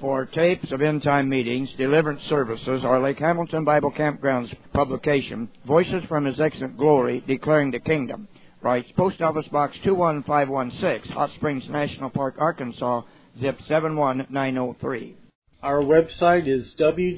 for tapes of end-time meetings, deliverance services, or Lake Hamilton Bible Campground's publication, Voices from His Excellent Glory, Declaring the Kingdom. Writes Post Office Box 21516, Hot Springs National Park, Arkansas, zip 71903. Our website is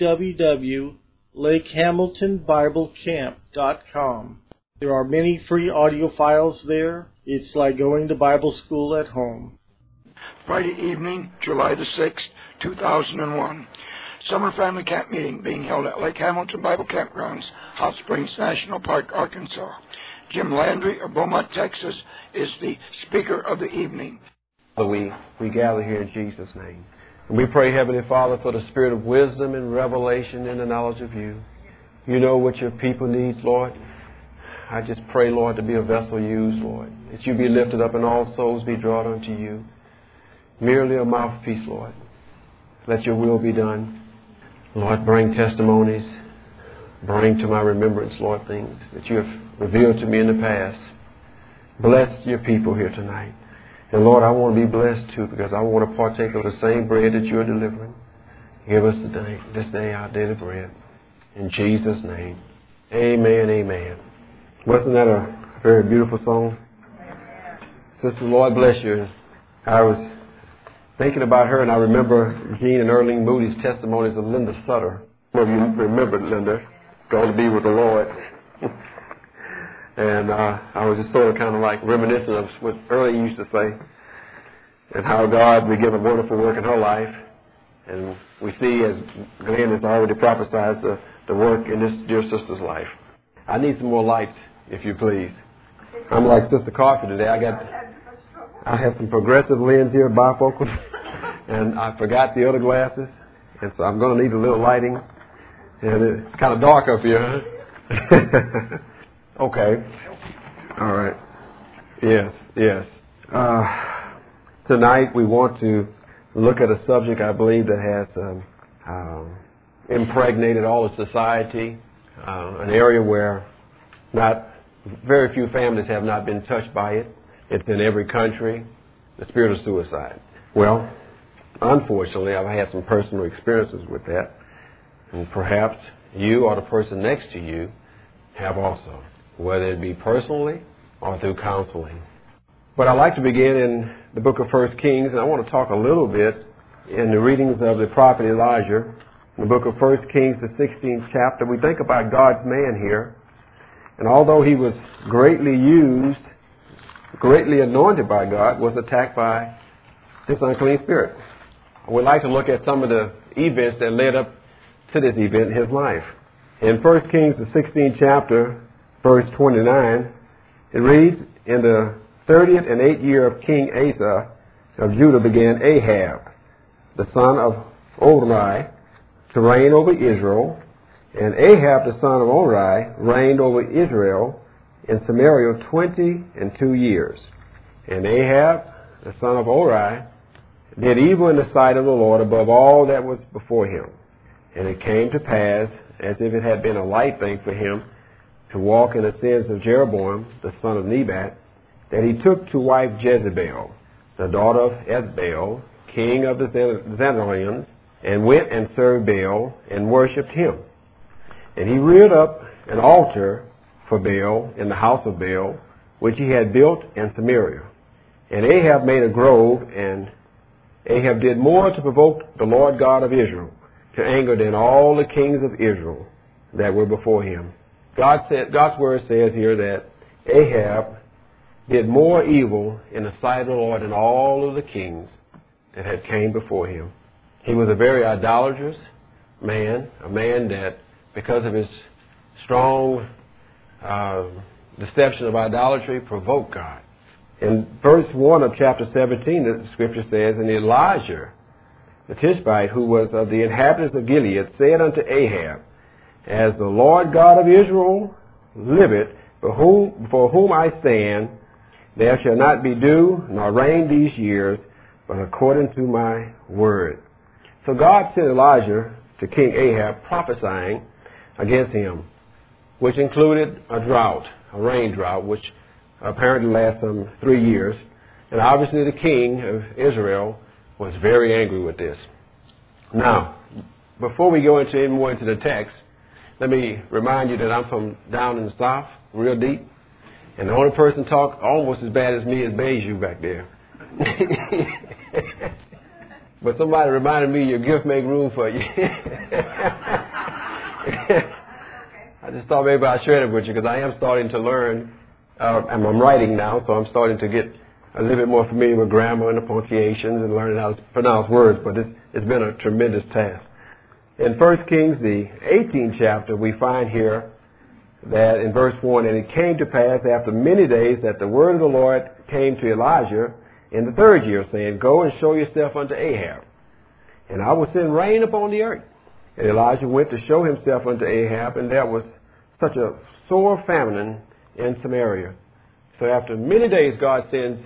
www.lakehamiltonbiblecamp.com. There are many free audio files there. It's like going to Bible school at home. Friday evening, July the 6th, 2001. Summer Family Camp Meeting being held at Lake Hamilton Bible Campgrounds, Hot Springs National Park, Arkansas. Jim Landry of Beaumont, Texas, is the speaker of the evening. We gather here in Jesus' name. And we pray, Heavenly Father, for the spirit of wisdom and revelation and the knowledge of you. You know what your people needs, Lord. I just pray, Lord, to be a vessel used, Lord, that you be lifted up and all souls be drawn unto you. Merely a mouthpiece, Lord. Let your will be done. Lord, bring testimonies. Bring to my remembrance, Lord, things that you have revealed to me in the past. Bless your people here tonight. And Lord, I want to be blessed too, because I want to partake of the same bread that you are delivering. Give us this day our daily bread. In Jesus' name. Amen, amen. Wasn't that a very beautiful song? Sister, Lord bless you. I was thinking about her, and I remember Gene and Erling Moody's testimonies of Linda Sutter. Well, you remembered Linda. It's going to be with the Lord. And I was just sort of kind of like reminiscent of what Erling used to say, and how God began a wonderful work in her life. And we see, as Glenn has already prophesied, the work in this dear sister's life. I need some more lights, if you please. I'm like Sister Carter today. I have some progressive lens here, bifocal, and I forgot the other glasses, and so I'm going to need a little lighting. And it's kind of dark up here, huh? Okay. All right. Yes. Tonight we want to look at a subject I believe that has impregnated all of society, an area where not very few families have not been touched by it. It's in every country, the spirit of suicide. Well, unfortunately, I've had some personal experiences with that, and perhaps you or the person next to you have also, whether it be personally or through counseling. But I'd like to begin in the book of 1 Kings, and I want to talk a little bit in the readings of the prophet Elijah. In the book of 1 Kings, the 16th chapter, we think about God's man here. And although he was greatly used, greatly anointed by God, was attacked by this unclean spirit. We'd like to look at some of the events that led up to this event in his life. In 1 Kings, the 16th chapter, verse 29, it reads, in the 30th and 8th year of King Asa of Judah began Ahab, the son of Omri, to reign over Israel. And Ahab, the son of Omri, reigned over Israel in Samaria 22 years. And Ahab, the son of Omri, did evil in the sight of the Lord above all that was before him. And it came to pass, as if it had been a light thing for him to walk in the sins of Jeroboam, the son of Nebat, that he took to wife Jezebel, the daughter of Ethbaal, king of the Zanaeans, and went and served Baal and worshipped him. And he reared up an altar for Baal in the house of Baal, which he had built in Samaria. And Ahab made a grove, and Ahab did more to provoke the Lord God of Israel to anger than all the kings of Israel that were before him. God's word says here that Ahab did more evil in the sight of the Lord than all of the kings that had came before him. He was a very idolatrous man, a man that, because of his strong deception of idolatry, provoked God. In verse 1 of chapter 17, the scripture says, and Elijah, the Tishbite, who was of the inhabitants of Gilead, said unto Ahab, as the Lord God of Israel liveth, for whom I stand, there shall not be dew nor rain these years, but according to my word. So God sent Elijah to King Ahab, prophesying against him, which included a drought, a rain drought, which apparently lasted some 3 years. And obviously the king of Israel was very angry with this. Now, before we go any more into the text, let me remind you that I'm from down in the South, real deep. And the only person talk almost as bad as me is Beju back there. But somebody reminded me your gift make room for you. I just thought maybe I'd share it with you because I am starting to learn, and I'm writing now, so I'm starting to get a little bit more familiar with grammar and the punctuations and learning how to pronounce words, but it's been a tremendous task. In 1 Kings, the 18th chapter, we find here that in verse 1, and it came to pass after many days that the word of the Lord came to Elijah in the third year, saying, Go and show yourself unto Ahab, and I will send rain upon the earth. And Elijah went to show himself unto Ahab, and there was such a sore famine in Samaria. So after many days, God sends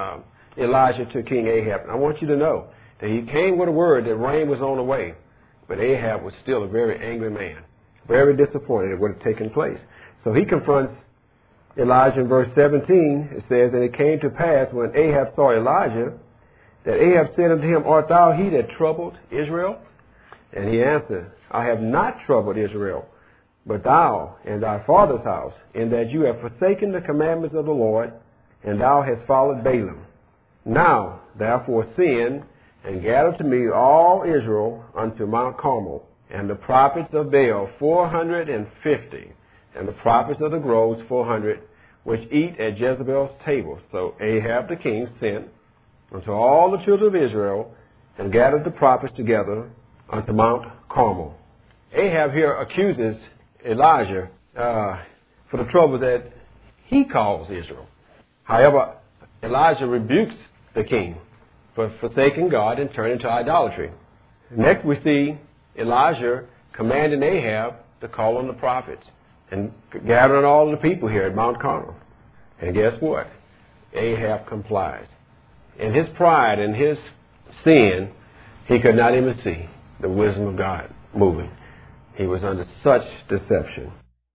Elijah to King Ahab. And I want you to know that he came with a word that rain was on the way, but Ahab was still a very angry man, very disappointed at what had taken place. So he confronts Elijah in verse 17. It says, And it came to pass when Ahab saw Elijah, that Ahab said unto him, Art thou he that troubled Israel? And he answered, I have not troubled Israel, but thou and thy father's house, in that you have forsaken the commandments of the Lord, and thou hast followed Balaam. Now, therefore, send and gather to me all Israel unto Mount Carmel, and the prophets of Baal 450, and the prophets of the groves 400, which eat at Jezebel's table. So Ahab the king sent unto all the children of Israel, and gathered the prophets together unto Mount Carmel. Ahab here accuses Elijah for the trouble that he caused Israel. However, Elijah rebukes the king for forsaking God and turning to idolatry. Next we see Elijah commanding Ahab to call on the prophets and gathering all the people here at Mount Carmel. And guess what? Ahab complies. In his pride and his sin, he could not even see the wisdom of God moving. He was under such deception.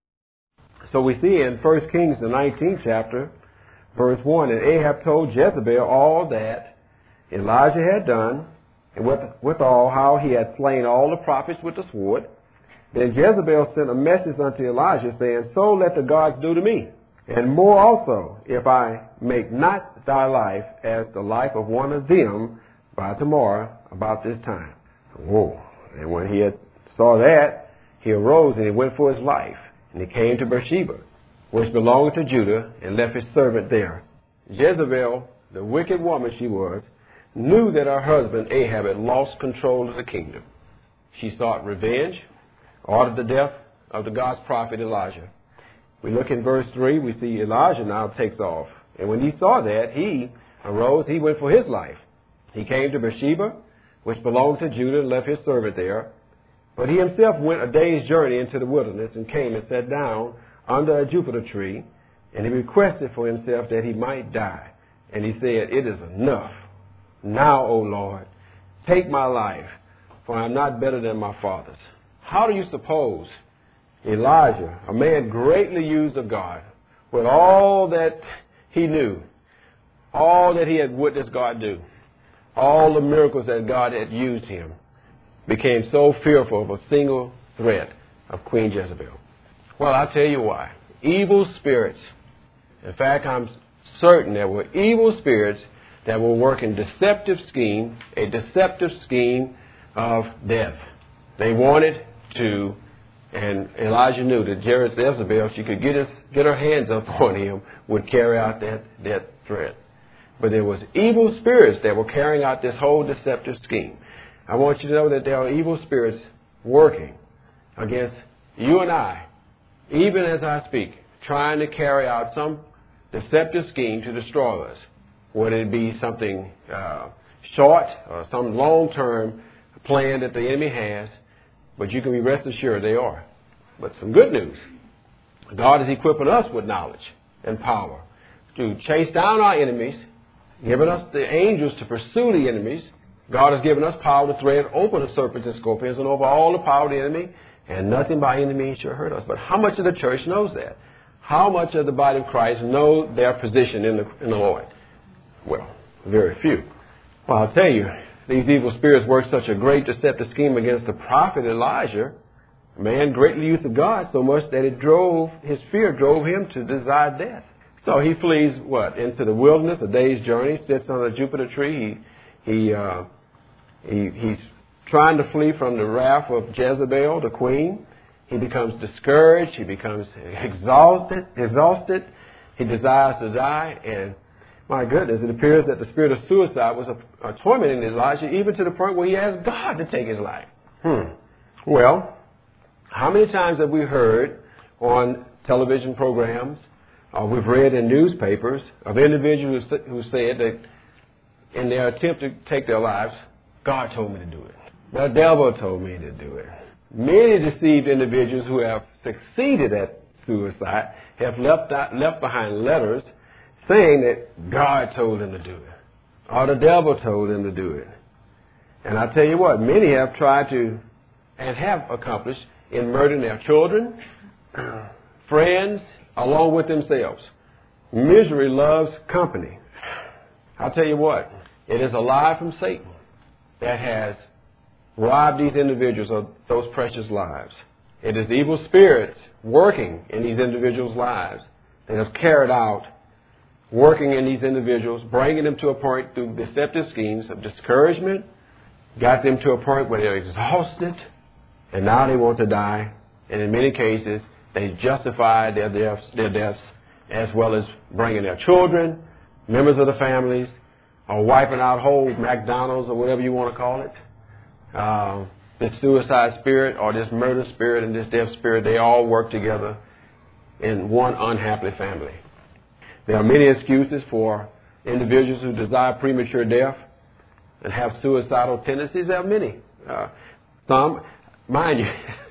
So we see in 1 Kings, the 19th chapter, verse 1, And Ahab told Jezebel all that Elijah had done, and withal how he had slain all the prophets with the sword. Then Jezebel sent a message unto Elijah, saying, So let the gods do to me, and more also, if I make not thy life as the life of one of them by tomorrow about this time. Whoa. And when he had saw that, he arose and he went for his life. And he came to Beersheba, which belonged to Judah, and left his servant there. Jezebel, the wicked woman she was, knew that her husband Ahab had lost control of the kingdom. She sought revenge, ordered the death of the God's prophet Elijah. We look in verse 3, we see Elijah now takes off. And when he saw that, he arose, he went for his life. He came to Beersheba, which belonged to Judah, and left his servant there. But he himself went a day's journey into the wilderness and came and sat down under a juniper tree, and he requested for himself that he might die. And he said, It is enough. Now, O Lord, take my life, for I am not better than my fathers. How do you suppose Elijah, a man greatly used of God, with all that he knew, all that he had witnessed God do, all the miracles that God had used him, became so fearful of a single threat of Queen Jezebel? Well, I'll tell you why. Evil spirits. In fact, I'm certain there were evil spirits that were working a deceptive scheme of death. They wanted to, and Elijah knew that Jezebel, if she could get her hands up on him, would carry out that threat. But there was evil spirits that were carrying out this whole deceptive scheme. I want you to know that there are evil spirits working against you and I, even as I speak, trying to carry out some deceptive scheme to destroy us. Whether it be something short or some long-term plan that the enemy has, but you can be rest assured they are. But some good news. God is equipping us with knowledge and power to chase down our enemies, giving us the angels to pursue the enemies. God has given us power to tread over the serpents and scorpions and over all the power of the enemy, and nothing by any means shall hurt us. But how much of the church knows that? How much of the body of Christ know their position in the Lord? Well, very few. Well, I'll tell you, these evil spirits worked such a great deceptive scheme against the prophet Elijah, a man greatly used of God, so much that his fear drove him to desire death. So he flees, into the wilderness, a day's journey, sits on a Jupiter tree. He's trying to flee from the wrath of Jezebel, the queen. He becomes discouraged. He becomes exhausted. He desires to die. And my goodness, it appears that the spirit of suicide was tormenting Elijah, even to the point where he asked God to take his life. Well, how many times have we heard on television programs, we've read in newspapers of individuals who said that in their attempt to take their lives, God told me to do it. The devil told me to do it. Many deceived individuals who have succeeded at suicide have left behind letters saying that God told them to do it, or the devil told them to do it. And I tell you what, many have tried to and have accomplished in murdering their children, friends, along with themselves. Misery loves company. I'll tell you what, it is a lie from Satan that has robbed these individuals of those precious lives. It is evil spirits working in these individuals' lives that have carried out, working in these individuals, bringing them to a point through deceptive schemes of discouragement, got them to a point where they're exhausted, and now they want to die. And in many cases, they justify their deaths as well as bringing their children, members of the families, or wiping out whole McDonald's or whatever you want to call it. This suicide spirit or this murder spirit and this death spirit, they all work together in one unhappy family. There are many excuses for individuals who desire premature death and have suicidal tendencies. There are many. Some, mind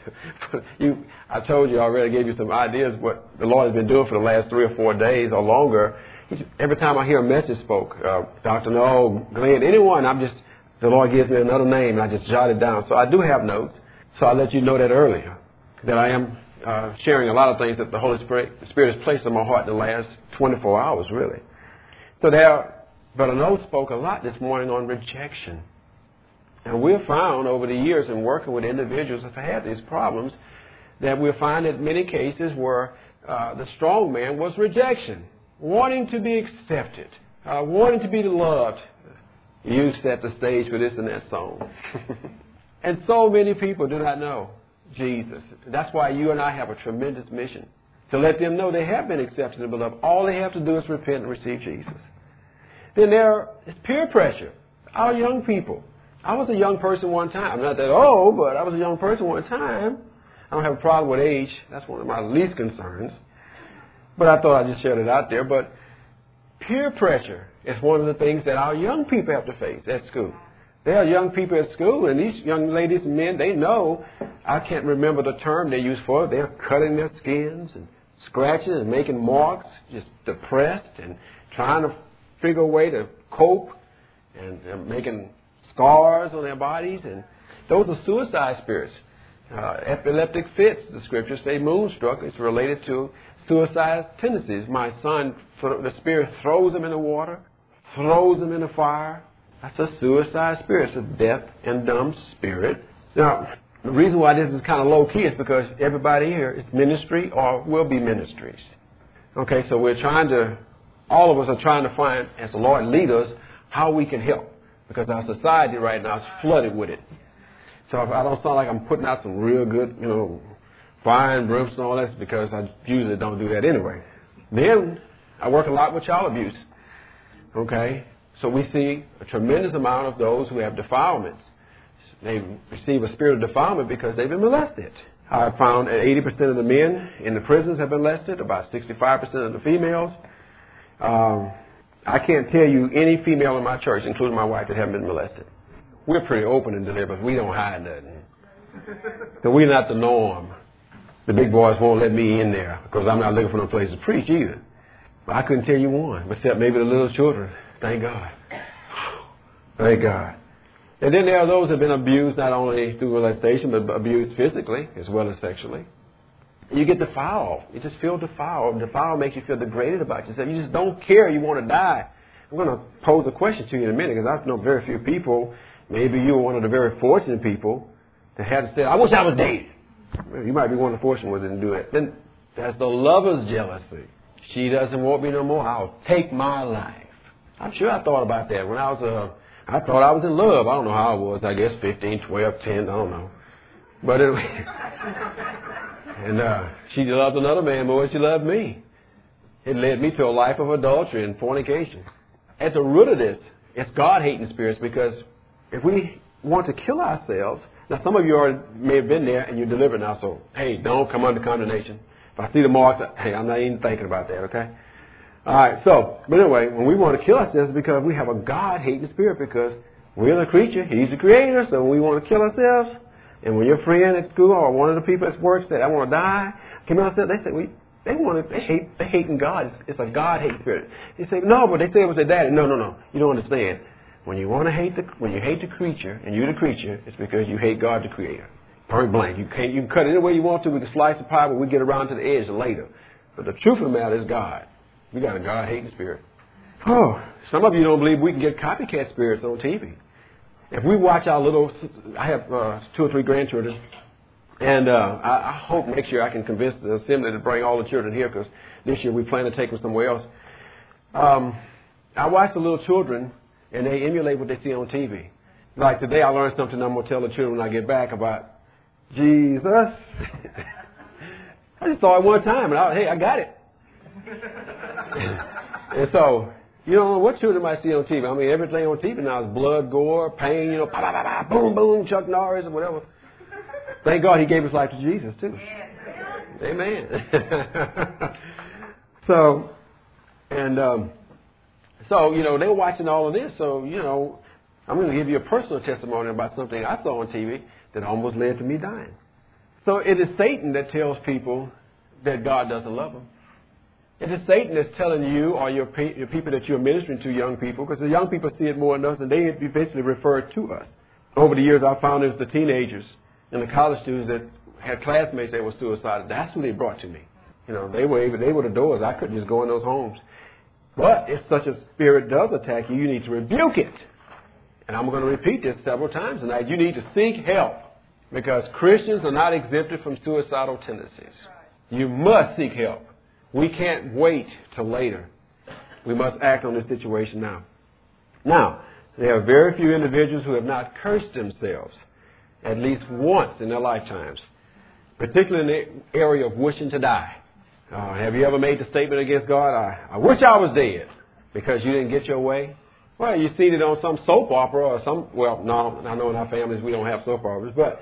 you, I told you already, I gave you some ideas what the Lord has been doing for the last 3 or 4 days or longer. Every time I hear a message spoke, Dr. Noel, Glenn, anyone, the Lord gives me another name and I just jot it down. So I do have notes. So I let you know that earlier, that I am sharing a lot of things that the Holy Spirit has placed in my heart in the last 24 hours, really. So Brother Noel spoke a lot this morning on rejection. And we've found over the years in working with individuals that have had these problems that we find that many cases where the strong man was rejection, wanting to be accepted, wanting to be loved. You set the stage for this and that song. And so many people do not know Jesus. That's why you and I have a tremendous mission, to let them know they have been accepted and beloved. All they have to do is repent and receive Jesus. Then there is peer pressure. Our young people. I was a young person one time. I'm not that old, but I was a young person one time. I don't have a problem with age. That's one of my least concerns. But I thought I'd just share it out there. But peer pressure is one of the things that our young people have to face at school. There are young people at school, and these young ladies and men, they know, I can't remember the term they use for it. They're cutting their skins and scratching and making marks, just depressed and trying to figure a way to cope and making scars on their bodies. And those are suicide spirits. Epileptic fits, the scriptures say, moonstruck. It's related to suicide tendencies. My son, the spirit throws him in the water, throws him in the fire. That's a suicide spirit. It's a deaf and dumb spirit. Now, the reason why this is kind of low-key is because everybody here is ministry or will be ministries. Okay, so all of us are trying to find, as the Lord leads us, how we can help. Because our society right now is flooded with it. So if I don't sound like I'm putting out some real good, fire and brimstone and all that, because I usually don't do that anyway. Then I work a lot with child abuse. Okay? So we see a tremendous amount of those who have defilements. They receive a spirit of defilement because they've been molested. I found that 80% of the men in the prisons have been molested, about 65% of the females. I can't tell you any female in my church, including my wife, that haven't been molested. We're pretty open and deliberate. We don't hide nothing. So we're not the norm. The big boys won't let me in there because I'm not looking for no place to preach either. But I couldn't tell you one, except maybe the little children. Thank God. Thank God. And then there are those that have been abused not only through molestation, but abused physically as well as sexually. You get defiled. You just feel defiled. Defiled makes you feel degraded about yourself. You just don't care. You want to die. I'm going to pose a question to you in a minute because I know very few people Maybe you were one of the very fortunate people that had to say, I wish I was dead. You might be one of the fortunate ones that didn't do it. Then that's the lover's jealousy. She doesn't want me no more. I'll take my life. I'm sure I thought about that when I thought I was in love. I don't know how I was. I guess 15, 12, 10. I don't know. But anyway. And she loved another man more than she loved me. It led me to a life of adultery and fornication. At the root of this, it's God-hating spirits, because if we want to kill ourselves, now some of you already may have been there and you're delivered now, so hey, don't come under condemnation. If I see the marks, hey, I'm not even thinking about that, okay? All right, so, but anyway, when we want to kill ourselves, it's because we have a God-hating spirit, because we're the creature, He's the creator, so we want to kill ourselves. And when your friend at school or one of the people at work said, I want to die, come out there, they say, they hating God. It's a God-hate spirit. They say, no, but they say it was their daddy. No. You don't understand. When you hate the creature, and you're the creature, it's because you hate God, the creator. Point blank. You can cut it any way you want to. We can slice the pie, but we get around to the edge later. But the truth of the matter is God. We got a God-hating spirit. Oh, some of you don't believe we can get copycat spirits on TV. If we watch I have 2 or 3 grandchildren, and I hope next year I can convince the assembly to bring all the children here, because this year we plan to take them somewhere else. I watch the little children, and they emulate what they see on TV. Like today I learned something I'm going to tell the children when I get back about Jesus. I just saw it one time, and I got it. And so, you don't know what children might see on TV. I mean, everything on TV now is blood, gore, pain, you know, bah, bah, bah, bah, boom, boom, Chuck Norris or whatever. Thank God He gave His life to Jesus, too. Amen. So, you know, they're watching all of this. So, you know, I'm going to give you a personal testimony about something I saw on TV that almost led to me dying. So it is Satan that tells people that God doesn't love them. It is Satan that's telling you, or your people that you're ministering to, young people, because the young people see it more than us, and they eventually refer it to us. Over the years, I found it was the teenagers and the college students that had classmates that were suicidal. That's who they brought to me. You know, they were the doors. I couldn't just go in those homes. But if such a spirit does attack you, you need to rebuke it. And I'm going to repeat this several times tonight. You need to seek help, because Christians are not exempted from suicidal tendencies. You must seek help. We can't wait till later. We must act on this situation now. Now, there are very few individuals who have not cursed themselves at least once in their lifetimes, particularly in the area of wishing to die. Have you ever made the statement against God, I wish I was dead, because you didn't get your way? Well, you've seen it on some soap opera or no, I know in our families we don't have soap operas, but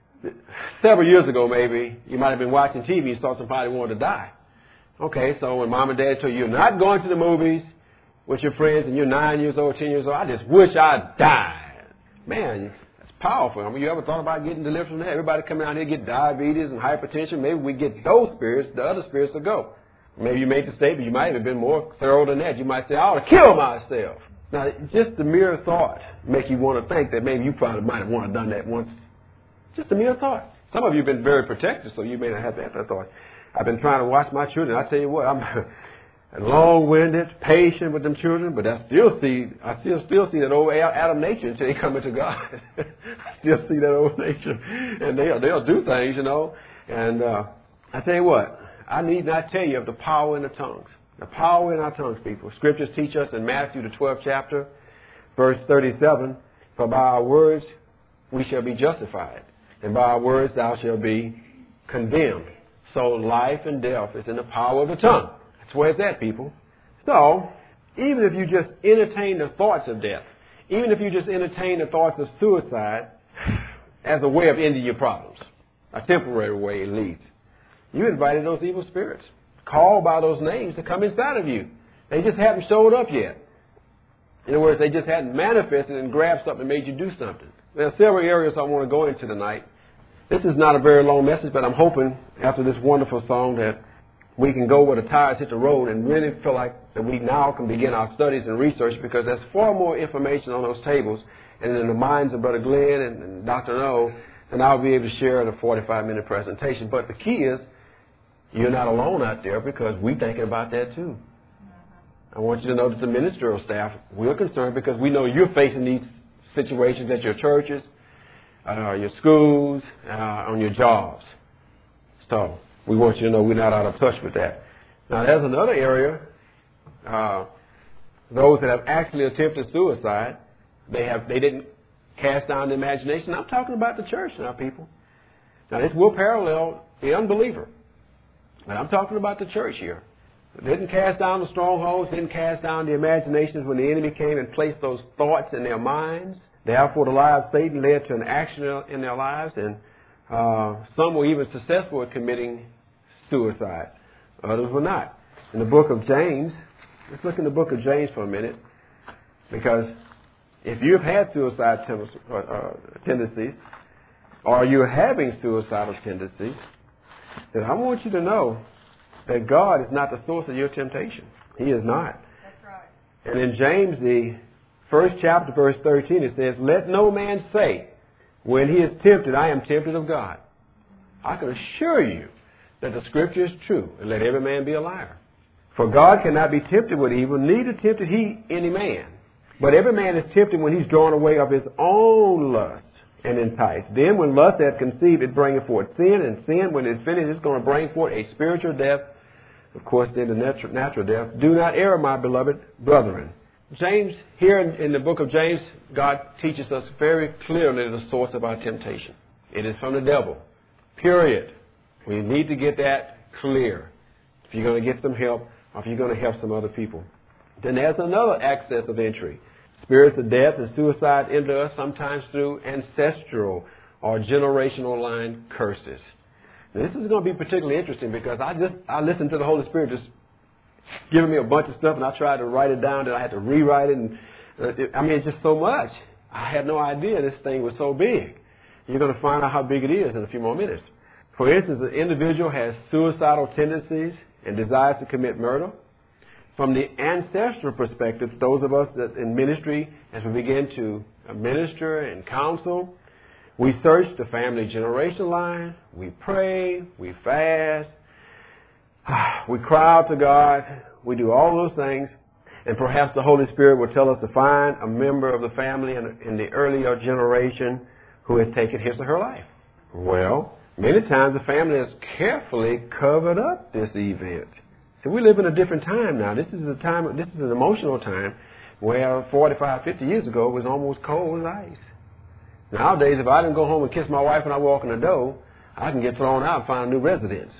several years ago maybe, you might have been watching TV and saw somebody wanted to die. Okay, so when mom and dad told you you're not going to the movies with your friends and you're 9 years old, 10 years old, I just wish I died. Man, that's powerful. I mean, you ever thought about getting delivered from that? Everybody coming out here get diabetes and hypertension. Maybe we get those spirits, the other spirits will go. Maybe you made the statement, you might have been more thorough than that. You might say, I ought to kill myself. Now, just the mere thought make you want to think that maybe you probably might have wanted to done that once. Just a mere thought. Some of you have been very protective, so you may not have to have that thought. I've been trying to watch my children. I tell you what, I'm long-winded, patient with them children, but I still see that old Adam nature until they come into God. I still see that old nature, and they'll do things, you know. And I tell you what, I need not tell you of the power in the tongues. The power in our tongues, people. Scriptures teach us in Matthew, the 12th chapter, verse 37, for by our words we shall be justified, and by our words thou shalt be condemned. So life and death is in the power of the tongue. That's where it's at, people. So, even if you just entertain the thoughts of death, even if you just entertain the thoughts of suicide as a way of ending your problems, a temporary way at least, you invited those evil spirits, called by those names, to come inside of you. They just haven't showed up yet. In other words, they just hadn't manifested and grabbed something and made you do something. There are several areas I want to go into tonight. This is not a very long message, but I'm hoping after this wonderful song that we can go where the tires hit the road and really feel like that we now can begin our studies and research, because there's far more information on those tables and in the minds of Brother Glenn and Dr. No, and I'll be able to share in a 45-minute presentation. But the key is you're not alone out there, because we're thinking about that too. I want you to know that the ministerial staff, we're concerned because we know you're facing these situations at your churches, your schools, on your jobs. So we want you to know we're not out of touch with that. Now, there's another area. Those that have actually attempted suicide, they didn't cast down the imagination. I'm talking about the church now, people. Now, this will parallel the unbeliever. But I'm talking about the church here. They didn't cast down the strongholds, didn't cast down the imaginations when the enemy came and placed those thoughts in their minds. Therefore, the lie of Satan led to an action in their lives, and some were even successful at committing suicide. Others were not. In the book of James, let's look in the book of James for a minute, because if you've had suicide tendencies, or you're having suicidal tendencies, then I want you to know that God is not the source of your temptation. He is not. That's right. And in James, the first chapter, verse 13, it says, "Let no man say, when he is tempted, I am tempted of God. I can assure you that the Scripture is true, and let every man be a liar. For God cannot be tempted with evil, neither tempted he any man. But every man is tempted when he's drawn away of his own lust and enticed. Then when lust hath conceived, it bringeth forth sin, and sin, when it's finished, is going to bring forth a spiritual death. Of course, then the natural death. Do not err, my beloved brethren." James, here in the book of James, God teaches us very clearly the source of our temptation. It is from the devil. Period. We need to get that clear if you're going to get some help or if you're going to help some other people. Then there's another access of entry. Spirits of death and suicide enter us sometimes through ancestral or generational line curses. Now, this is going to be particularly interesting because I listened to the Holy Spirit just giving me a bunch of stuff, and I tried to write it down, and I had to rewrite it. And it's just so much. I had no idea this thing was so big. You're going to find out how big it is in a few more minutes. For instance, an individual has suicidal tendencies and desires to commit murder. From the ancestral perspective, those of us that in ministry, as we begin to minister and counsel, we search the family generation line, we pray, we fast, we cry out to God, we do all those things, and perhaps the Holy Spirit will tell us to find a member of the family in the earlier generation who has taken his or her life. Well, many times the family has carefully covered up this event. So we live in a different time now. This is an emotional time where 45, 50 years ago it was almost cold as ice. Nowadays, if I didn't go home and kiss my wife when I walk in the door, I can get thrown out and find a new residence.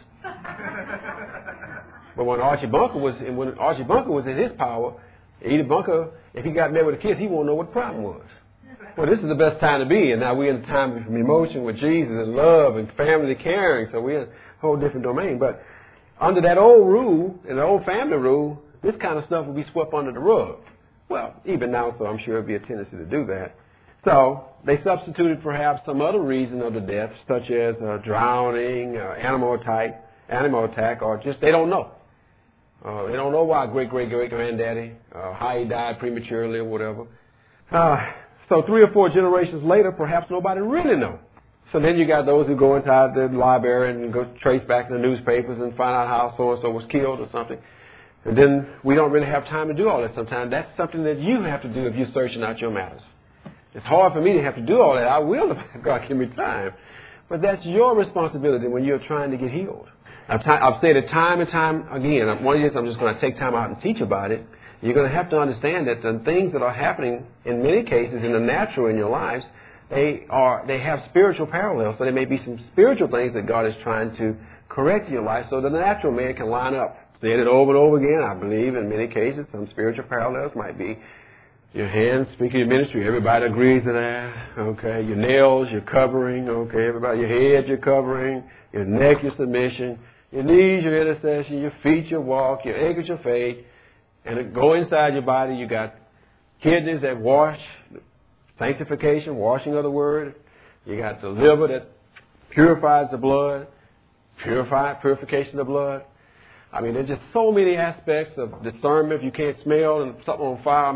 But when Archie Bunker was in his power, Edie Bunker, if he got met with a kiss, he won't know what the problem was. Well, this is the best time to be, and now we're in a time of emotion with Jesus and love and family caring, so we're in a whole different domain. But under that old rule, and the old family rule, this kind of stuff will be swept under the rug. Well, even now, so I'm sure there'll be a tendency to do that. So they substituted perhaps some other reason of the death, such as drowning, animal attack, or just they don't know. They don't know why great-great-great-granddaddy, how he died prematurely or whatever. So 3 or 4 generations later, perhaps nobody really knows. So then you got those who go inside the library and go trace back the newspapers and find out how so-and-so was killed or something. And then we don't really have time to do all that sometimes. That's something that you have to do if you're searching out your matters. It's hard for me to have to do all that. I will if God give me time. But that's your responsibility when you're trying to get healed. I've said it time and time again. One of these I'm just going to take time out and teach about it. You're going to have to understand that the things that are happening in many cases in the natural in your lives, they have spiritual parallels. So there may be some spiritual things that God is trying to correct in your life so that the natural man can line up. Saying it over and over again, I believe in many cases some spiritual parallels might be your hands, speaking of ministry, everybody agrees to that. Okay, your nails, your covering. Okay, everybody, your head, your covering, your neck, your submission, your knees, your intercession, your feet, your walk, your ankles, your faith. And go inside your body, you got kidneys that wash, sanctification, washing of the word. You got the liver that purifies the blood, purification of the blood. I mean, there's just so many aspects of discernment. If you can't smell and something on fire,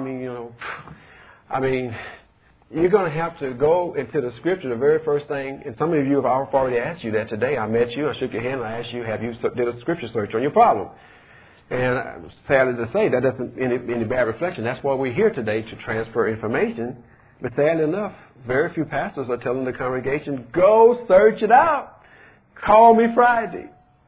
you're going to have to go into the Scripture, the very first thing. And some of you have already asked you that today. I met you, I shook your hand, and I asked you, have you did a Scripture search on your problem? And sadly to say, that doesn't any bad reflection. That's why we're here today, to transfer information But sadly enough, very few pastors are telling the congregation, go search it out. Call me Friday.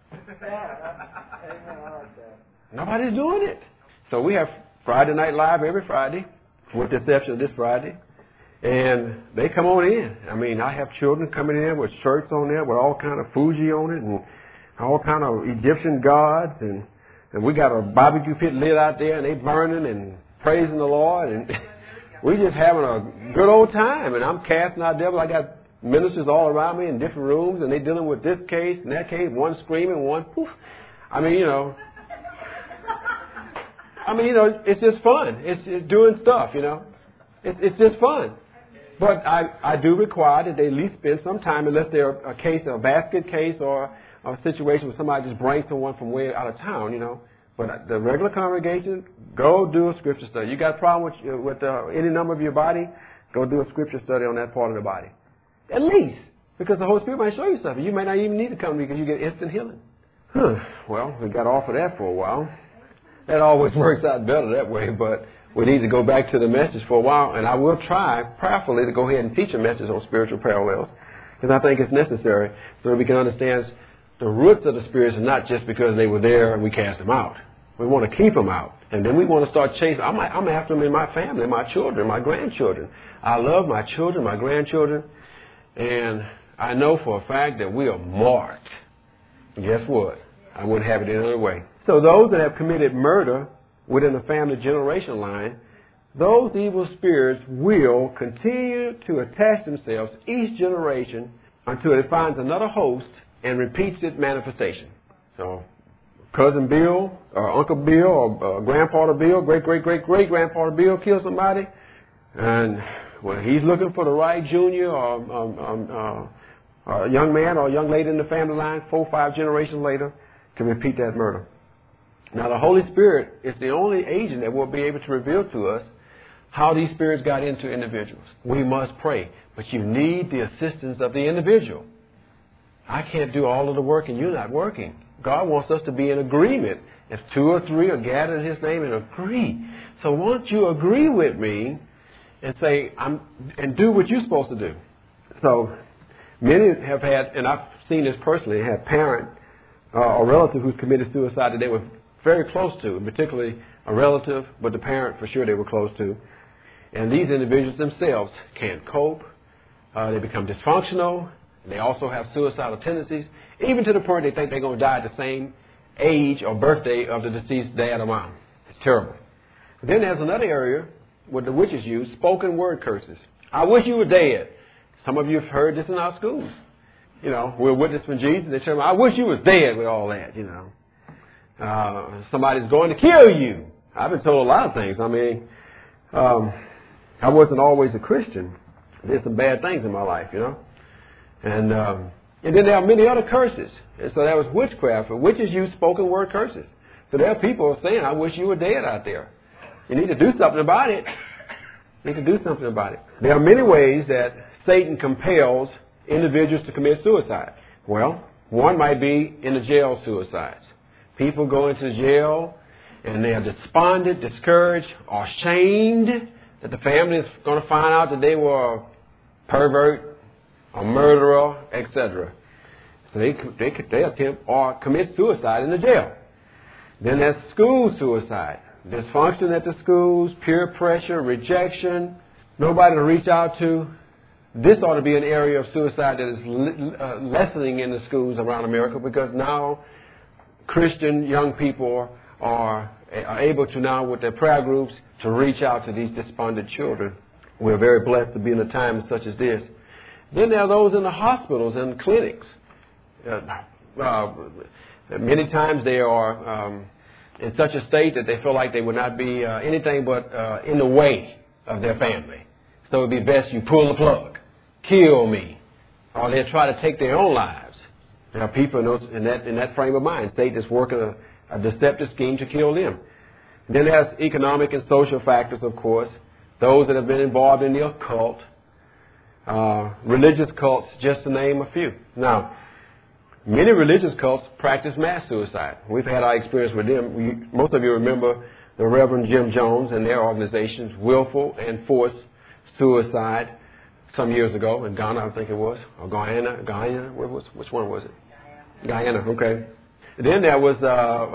Nobody's doing it. So we have Friday Night Live every Friday, with the exception of this Friday. And they come on in. I mean, I have children coming in with shirts on there with all kind of Fuji on it and all kind of Egyptian gods. And we got a barbecue pit lit out there and they burning and praising the Lord. And we just having a good old time. And I'm casting out devils. I got ministers all around me in different rooms and they dealing with this case and that case. One screaming, one poof. I mean, it's just fun. It's doing stuff, It's just fun. But I do require that they at least spend some time, unless they're a basket case or a situation where somebody just brings someone from way out of town, But the regular congregation, go do a scripture study. You got a problem with any number of your body, go do a scripture study on that part of the body. At least. Because the Holy Spirit might show you something. You may not even need to come because you get instant healing. Well, we got off of that for a while. That always works out better that way, but we need to go back to the message for a while, and I will try prayerfully to go ahead and teach a message on spiritual parallels, because I think it's necessary so that we can understand the roots of the spirits, and not just because they were there and we cast them out. We want to keep them out, and then we want to start chasing. I'm after them in my family, my children, my grandchildren. I love my children, my grandchildren, and I know for a fact that we are marked. And guess what? I wouldn't have it any other way. So those that have committed murder within the family generation line, those evil spirits will continue to attach themselves each generation until it finds another host and repeats its manifestation. So Cousin Bill or Uncle Bill or Grandpa Bill, great-great-great-great-grandpa Bill killed somebody, and when he's looking for the right junior or a young man or a young lady in the family line 4 or 5 generations later to repeat that murder. Now, the Holy Spirit is the only agent that will be able to reveal to us how these spirits got into individuals. We must pray, but you need the assistance of the individual. I can't do all of the work and you're not working. God wants us to be in agreement. If 2 or 3 are gathered in His name and agree. So won't you agree with me and say, and do what you're supposed to do? So many have had, and I've seen this personally, had parent or relative who's committed suicide that they were very close to, particularly a relative, but the parent for sure they were close to. And these individuals themselves can't cope. They become dysfunctional. They also have suicidal tendencies, even to the point they think they're going to die at the same age or birthday of the deceased dad or mom. It's terrible. Then there's another area where the witches use spoken word curses. I wish you were dead. Some of you have heard this in our schools. We're witness from Jesus. They tell me, I wish you was dead with all that, Somebody's going to kill you. I've been told a lot of things. I mean, I wasn't always a Christian. I did some bad things in my life, And then there are many other curses. And so that was witchcraft. And witches use spoken word curses. So there are people saying, I wish you were dead out there. You need to do something about it. There are many ways that Satan compels individuals to commit suicide. Well, one might be in the jail suicides. People go into jail and they are despondent, discouraged, or ashamed that the family is going to find out that they were a pervert, a murderer, etc. So they attempt or commit suicide in the jail. Then there's school suicide. Dysfunction at the schools, peer pressure, rejection, nobody to reach out to. This ought to be an area of suicide that is lessening in the schools around America, because now Christian young people are able to now, with their prayer groups, to reach out to these despondent children. We're very blessed to be in a time such as this. Then there are those in the hospitals and clinics. Many times they are in such a state that they feel like they would not be anything but in the way of their family. So it would be best you pull the plug, kill me, or they'll try to take their own lives. There are people in that frame of mind. Satan is working a deceptive scheme to kill them. Then there's economic and social factors, of course. Those that have been involved in the occult, religious cults, just to name a few. Now, many religious cults practice mass suicide. We've had our experience with them. Most of you remember the Reverend Jim Jones and their organizations, willful and forced suicide some years ago in Ghana, I think it was, or Guyana. Which one was it? Guyana, okay. And then there was,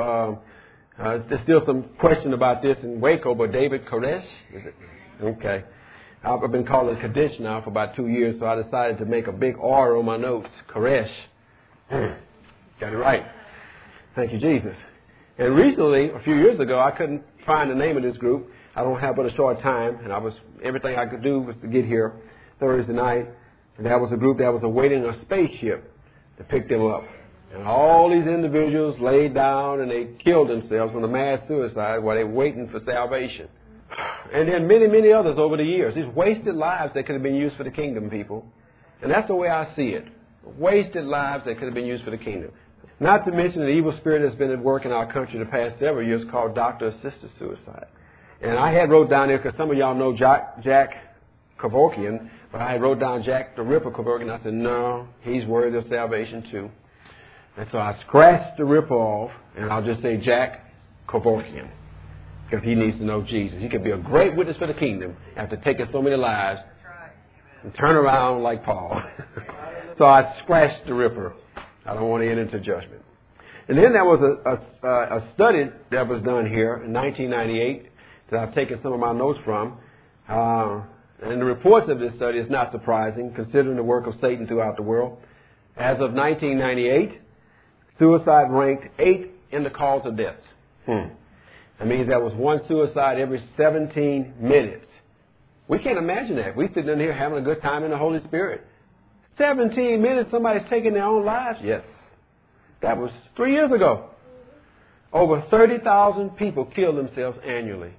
there's still some question about this in Waco, but David Koresh, is it? Okay. I've been calling Kadesh now for about 2 years, so I decided to make a big R on my notes, Koresh. Got it right. Thank you, Jesus. And recently, a few years ago, I couldn't find the name of this group. I don't have but a short time, and everything I could do was to get here Thursday night. And that was a group that was awaiting a spaceship to pick them up. And all these individuals laid down and they killed themselves on a mass suicide while they were waiting for salvation. And then many, many others over the years. These wasted lives that could have been used for the kingdom, people. And that's the way I see it. Wasted lives that could have been used for the kingdom. Not to mention the evil spirit that's been at work in our country the past several years called doctor-assisted suicide. And I had wrote down there, because some of y'all know Jack Kevorkian, but I had wrote down Jack the Ripper Kevorkian. I said, no, he's worthy of salvation too. And so I scratched the Ripper off, and I'll just say Jack Kevorkian, because he needs to know Jesus. He could be a great witness for the kingdom after taking so many lives and turn around like Paul. So I scratched the Ripper. I don't want to enter into judgment. And then there was a study that was done here in 1998 that I've taken some of my notes from. And the reports of this study is not surprising, considering the work of Satan throughout the world. As of 1998, suicide ranked 8th in the cause of deaths. That means there was one suicide every 17 minutes. We can't imagine that. We're sitting in here having a good time in the Holy Spirit. 17 minutes, somebody's taking their own lives? Yes. That was 3 years ago. Over 30,000 people kill themselves annually.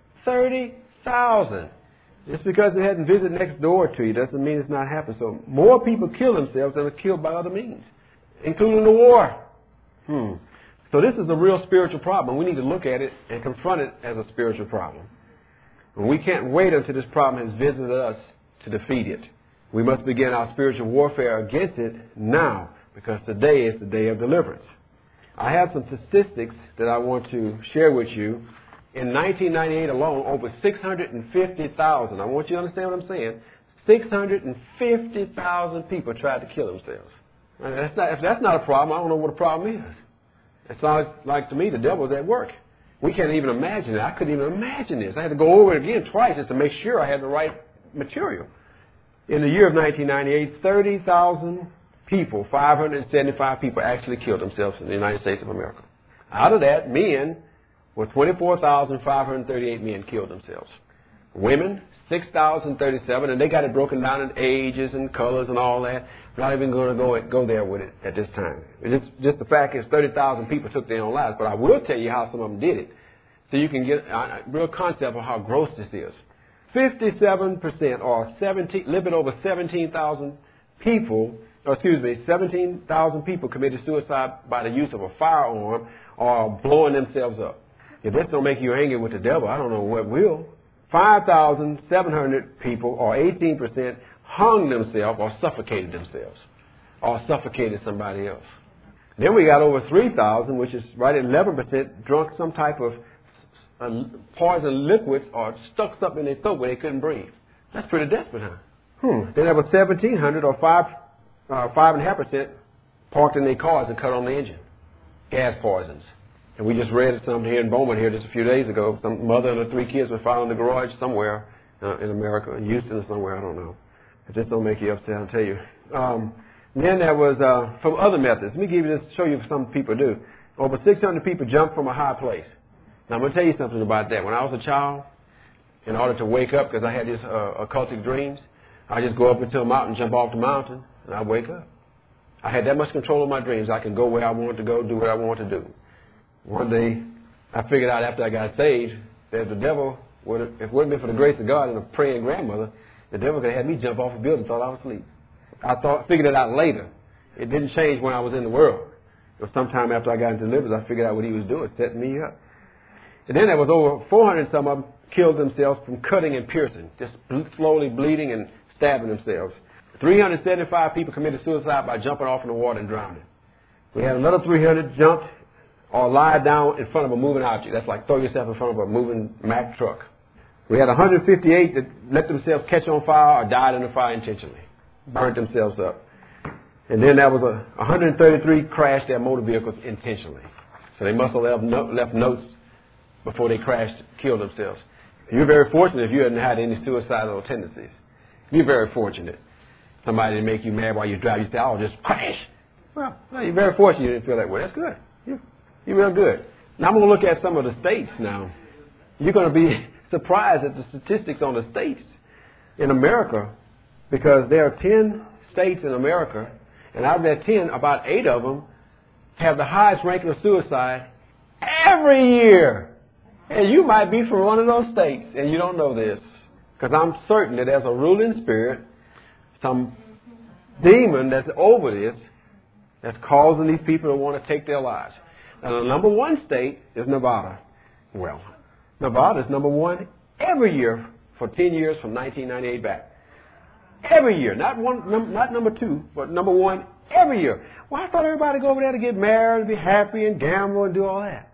30,000. Just because they hadn't visited next door to you doesn't mean it's not happening. So more people kill themselves than are killed by other means, including the war. So this is a real spiritual problem. We need to look at it and confront it as a spiritual problem. And we can't wait until this problem has visited us to defeat it. We must begin our spiritual warfare against it now, because today is the day of deliverance. I have some statistics that I want to share with you. In 1998 alone, over 650,000. I want you to understand what I'm saying. 650,000 people tried to kill themselves. If that's not a problem, I don't know what a problem is. It sounds like to me the devil's at work. We can't even imagine it. I couldn't even imagine this. I had to go over it again twice just to make sure I had the right material. In the year of 1998, 30,000 people, 575 people actually killed themselves in the United States of America. Out of that, men were 24,538 men killed themselves. Women, 6,037, and they got it broken down in ages and colors and all that. I'm not even going to go there with it at this time. It's just the fact is 30,000 people took their own lives, but I will tell you how some of them did it, so you can get a real concept of how gross this is. 57%, or a little bit over 17,000 people, 17,000 people committed suicide by the use of a firearm or blowing themselves up. If this don't make you angry with the devil, I don't know what will. 5,700 people, or 18%, hung themselves or suffocated themselves or suffocated somebody else. Then we got over 3,000, which is right at 11%, drunk some type of poison liquids or stuck something in their throat where they couldn't breathe. That's pretty desperate, huh? Then there was 1,700, or 5.5%, parked in their cars and cut on the engine. Gas poisons. And we just read something here in Beaumont here just a few days ago. Some mother and her 3 kids were found in the garage somewhere in America, in Houston or somewhere, I don't know. If this don't make you upset, I'll tell you. Then there was from other methods. Let me give you this, show you what some people do. Over 600 people jumped from a high place. Now, I'm going to tell you something about that. When I was a child, in order to wake up, because I had these occultic dreams, I just go up into a mountain, jump off the mountain, and I wake up. I had that much control of my dreams. I could go where I wanted to go, do what I wanted to do. One day, I figured out after I got saved that the devil, if it wouldn't been for the grace of God and a praying grandmother, the devil could have had me jump off a building and thought I was asleep. Figured it out later. It didn't change when I was in the world. It was sometime after I got into deliverance, I figured out what he was doing, setting me up. And then there was over 400 some of them killed themselves from cutting and piercing, just slowly bleeding and stabbing themselves. 375 people committed suicide by jumping off in the water and drowning. We had another 300 jumped or lie down in front of a moving object. That's like throw yourself in front of a moving Mack truck. We had 158 that let themselves catch on fire or died in the fire intentionally, burnt themselves up. And then there was 133 crashed their motor vehicles intentionally. So they must have left notes before they crashed, killed themselves. You're very fortunate if you hadn't had any suicidal tendencies. You're very fortunate. Somebody didn't make you mad while you drive. You say, "I'll just crash." Well, no, you're very fortunate you didn't feel that way. That's good. You're real good. Now I'm going to look at some of the states now. You're going to be surprised at the statistics on the states in America, because there are 10 states in America, and out of that 10, about 8 of them have the highest ranking of suicide every year. And you might be from one of those states, and you don't know this, because I'm certain that there's a ruling spirit, some demon that's over this, that's causing these people to want to take their lives. Now, the number one state is Nevada. Well, Nevada is number one every year for 10 years from 1998 back. Every year. Not number two, but number one every year. Well, I thought everybody go over there to get married and be happy and gamble and do all that.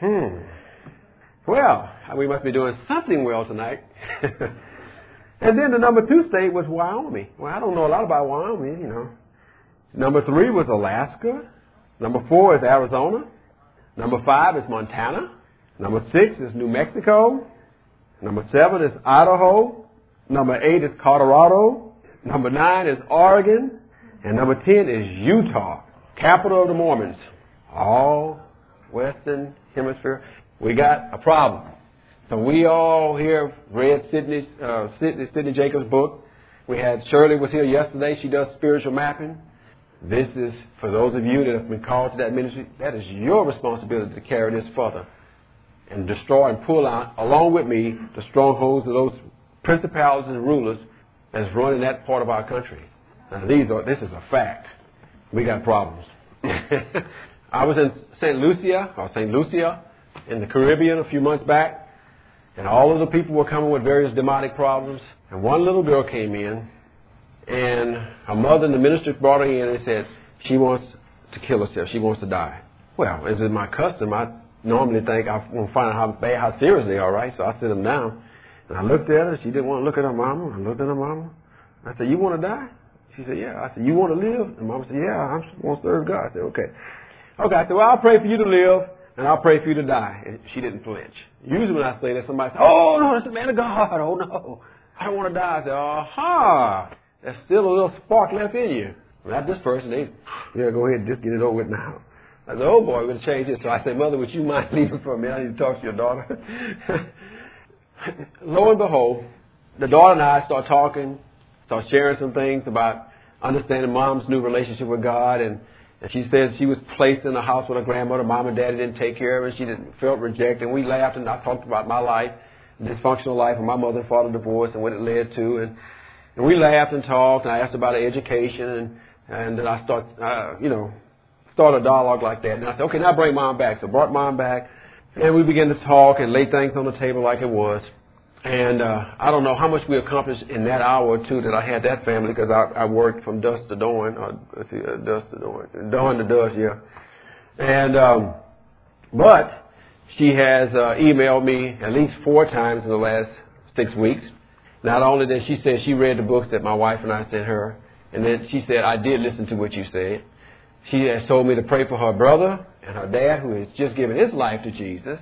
Well, we must be doing something well tonight. And then the number 2 state was Wyoming. Well, I don't know a lot about Wyoming, you know. Number 3 was Alaska. Number 4 is Arizona. Number 5 is Montana. Number 6 is New Mexico. Number 7 is Idaho. Number 8 is Colorado. Number 9 is Oregon. And number 10 is Utah, capital of the Mormons. All Western Hemisphere. We got a problem. So we all here read Sidney Jacobs' book. We had Shirley was here yesterday. She does spiritual mapping. This is, for those of you that have been called to that ministry, that is your responsibility to carry this further and destroy and pull out, along with me, the strongholds of those principalities and rulers that's running that part of our country. Now, this is a fact. We got problems. I was in St. Lucia in the Caribbean a few months back, and all of the people were coming with various demonic problems. And one little girl came in, and her mother and the minister brought her in and said, she wants to kill herself. She wants to die. Well, as is my custom, I normally think I want to find out how serious they are, right? So I sit them down, and I looked at her. She didn't want to look at her mama. I looked at her mama. I said, "You want to die?" She said, "Yeah." I said, "You want to live?" And Mama said, "Yeah, I want to serve God." I said, "Okay." Okay, I said, "Well, I'll pray for you to live, and I'll pray for you to die." And she didn't flinch. Usually when I say that, somebody says, "Oh, no, that's the man of God. Oh, no, I don't want to die." I said, "Aha, there's still a little spark left in you." Not this person. Go ahead and just get it over with now. I said, "Oh, boy, we're going to change this." So I said, "Mother, would you mind leaving for a minute? I need to talk to your daughter." Lo and behold, the daughter and I start talking, start sharing some things about understanding Mom's new relationship with God. And she says she was placed in a house with her grandmother. Mom and Daddy didn't take care of her. She felt rejected. And we laughed, and I talked about my life, dysfunctional life, and my mother and father divorce and what it led to. And we laughed and talked, and I asked about her education, and then I start a dialogue like that. And I said, "Okay, now bring Mom back." So I brought Mom back, and we began to talk and lay things on the table like it was. And I don't know how much we accomplished in that hour or two that I had that family, because I worked from dusk to dawn, dawn to dusk, yeah. And but she has emailed me at least 4 times in the last 6 weeks. Not only that, she said she read the books that my wife and I sent her, and then she said, "I did listen to what you said." She has told me to pray for her brother and her dad, who has just given his life to Jesus.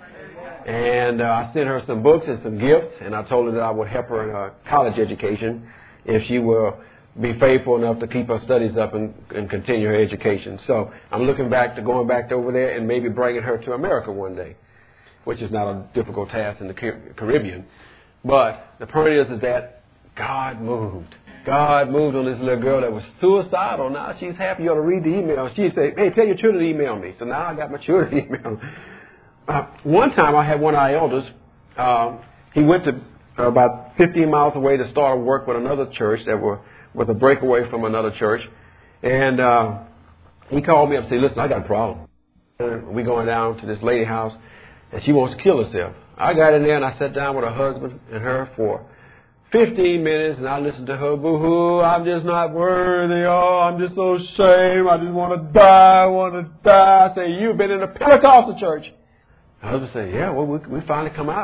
And I sent her some books and some gifts, and I told her that I would help her in her college education if she will be faithful enough to keep her studies up and continue her education. So I'm looking back to going back over there and maybe bringing her to America one day, which is not a difficult task in the Caribbean. But the point is that God moved. God moved on this little girl that was suicidal. Now she's happy. You ought to read the email. She said, "Hey, tell your children to email me." So now I got my children to email. One time I had one of our elders. He went to about 15 miles away to start work with another church that was a breakaway from another church. And he called me up and said, "Listen, I got a problem. We're going down to this lady house, and she wants to kill herself." I got in there, and I sat down with her husband and her for 15 minutes, and I listened to her, "Boo-hoo, I'm just not worthy. Oh, I'm just so ashamed. I just want to die. I want to die." I say, "You've been in a Pentecostal church." My husband said, "Yeah, well, we finally come out."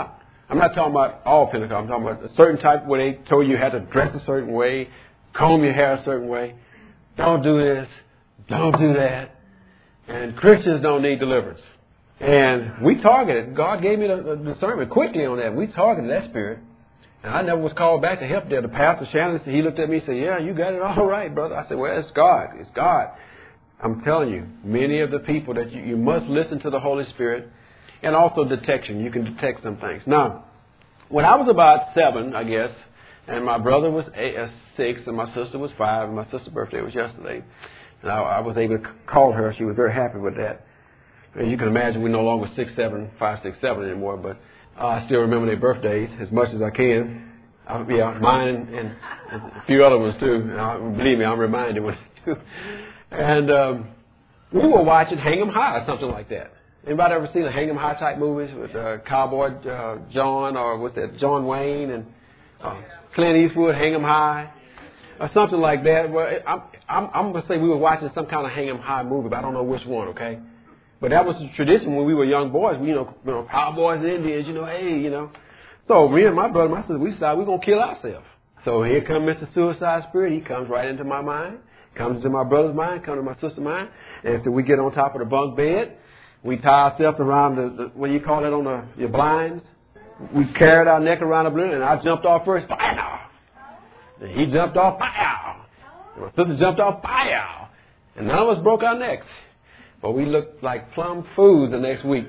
I'm not talking about all Pentecost. I'm talking about a certain type where they told you had to dress a certain way, comb your hair a certain way. Don't do this. Don't do that. And Christians don't need deliverance. And we targeted. God gave me the discernment quickly on that. We targeted that spirit. And I never was called back to help there. The pastor, Shannon, he looked at me and said, yeah, you got it all right, brother. I said, well, it's God. It's God. I'm telling you, many of the people that you must listen to the Holy Spirit, and also detection. You can detect some things. Now, when I was about 7, I guess, and my brother was 6, and my sister was 5, and my sister's birthday was yesterday, and I was able to call her. She was very happy with that. And you can imagine we're no longer 6, 7, 5, 6, 7 anymore, but I still remember their birthdays as much as I can. Mine and a few other ones too. Believe me, I'm reminded when I do. And we were watching Hang 'em High or something like that. Anybody ever seen the Hang 'em High type movies with Cowboy John, or what's that, John Wayne and Clint Eastwood, Hang 'em High, or something like that? Well, I'm going to say we were watching some kind of Hang 'em High movie, but I don't know which one, okay? But that was the tradition when we were young boys. We, cowboys and Indians, hey. So me and my brother, my sister, we decided we're going to kill ourselves. So here comes Mr. Suicide Spirit. He comes right into my mind, comes into my brother's mind, comes to my sister's mind. And so we get on top of the bunk bed. We tie ourselves around the what do you call it, on your blinds. We carried our neck around the balloon, and I jumped off first. Fire! And he jumped off. Fire! And my sister jumped off. Fire! And none of us broke our necks. But we looked like plum fools the next week.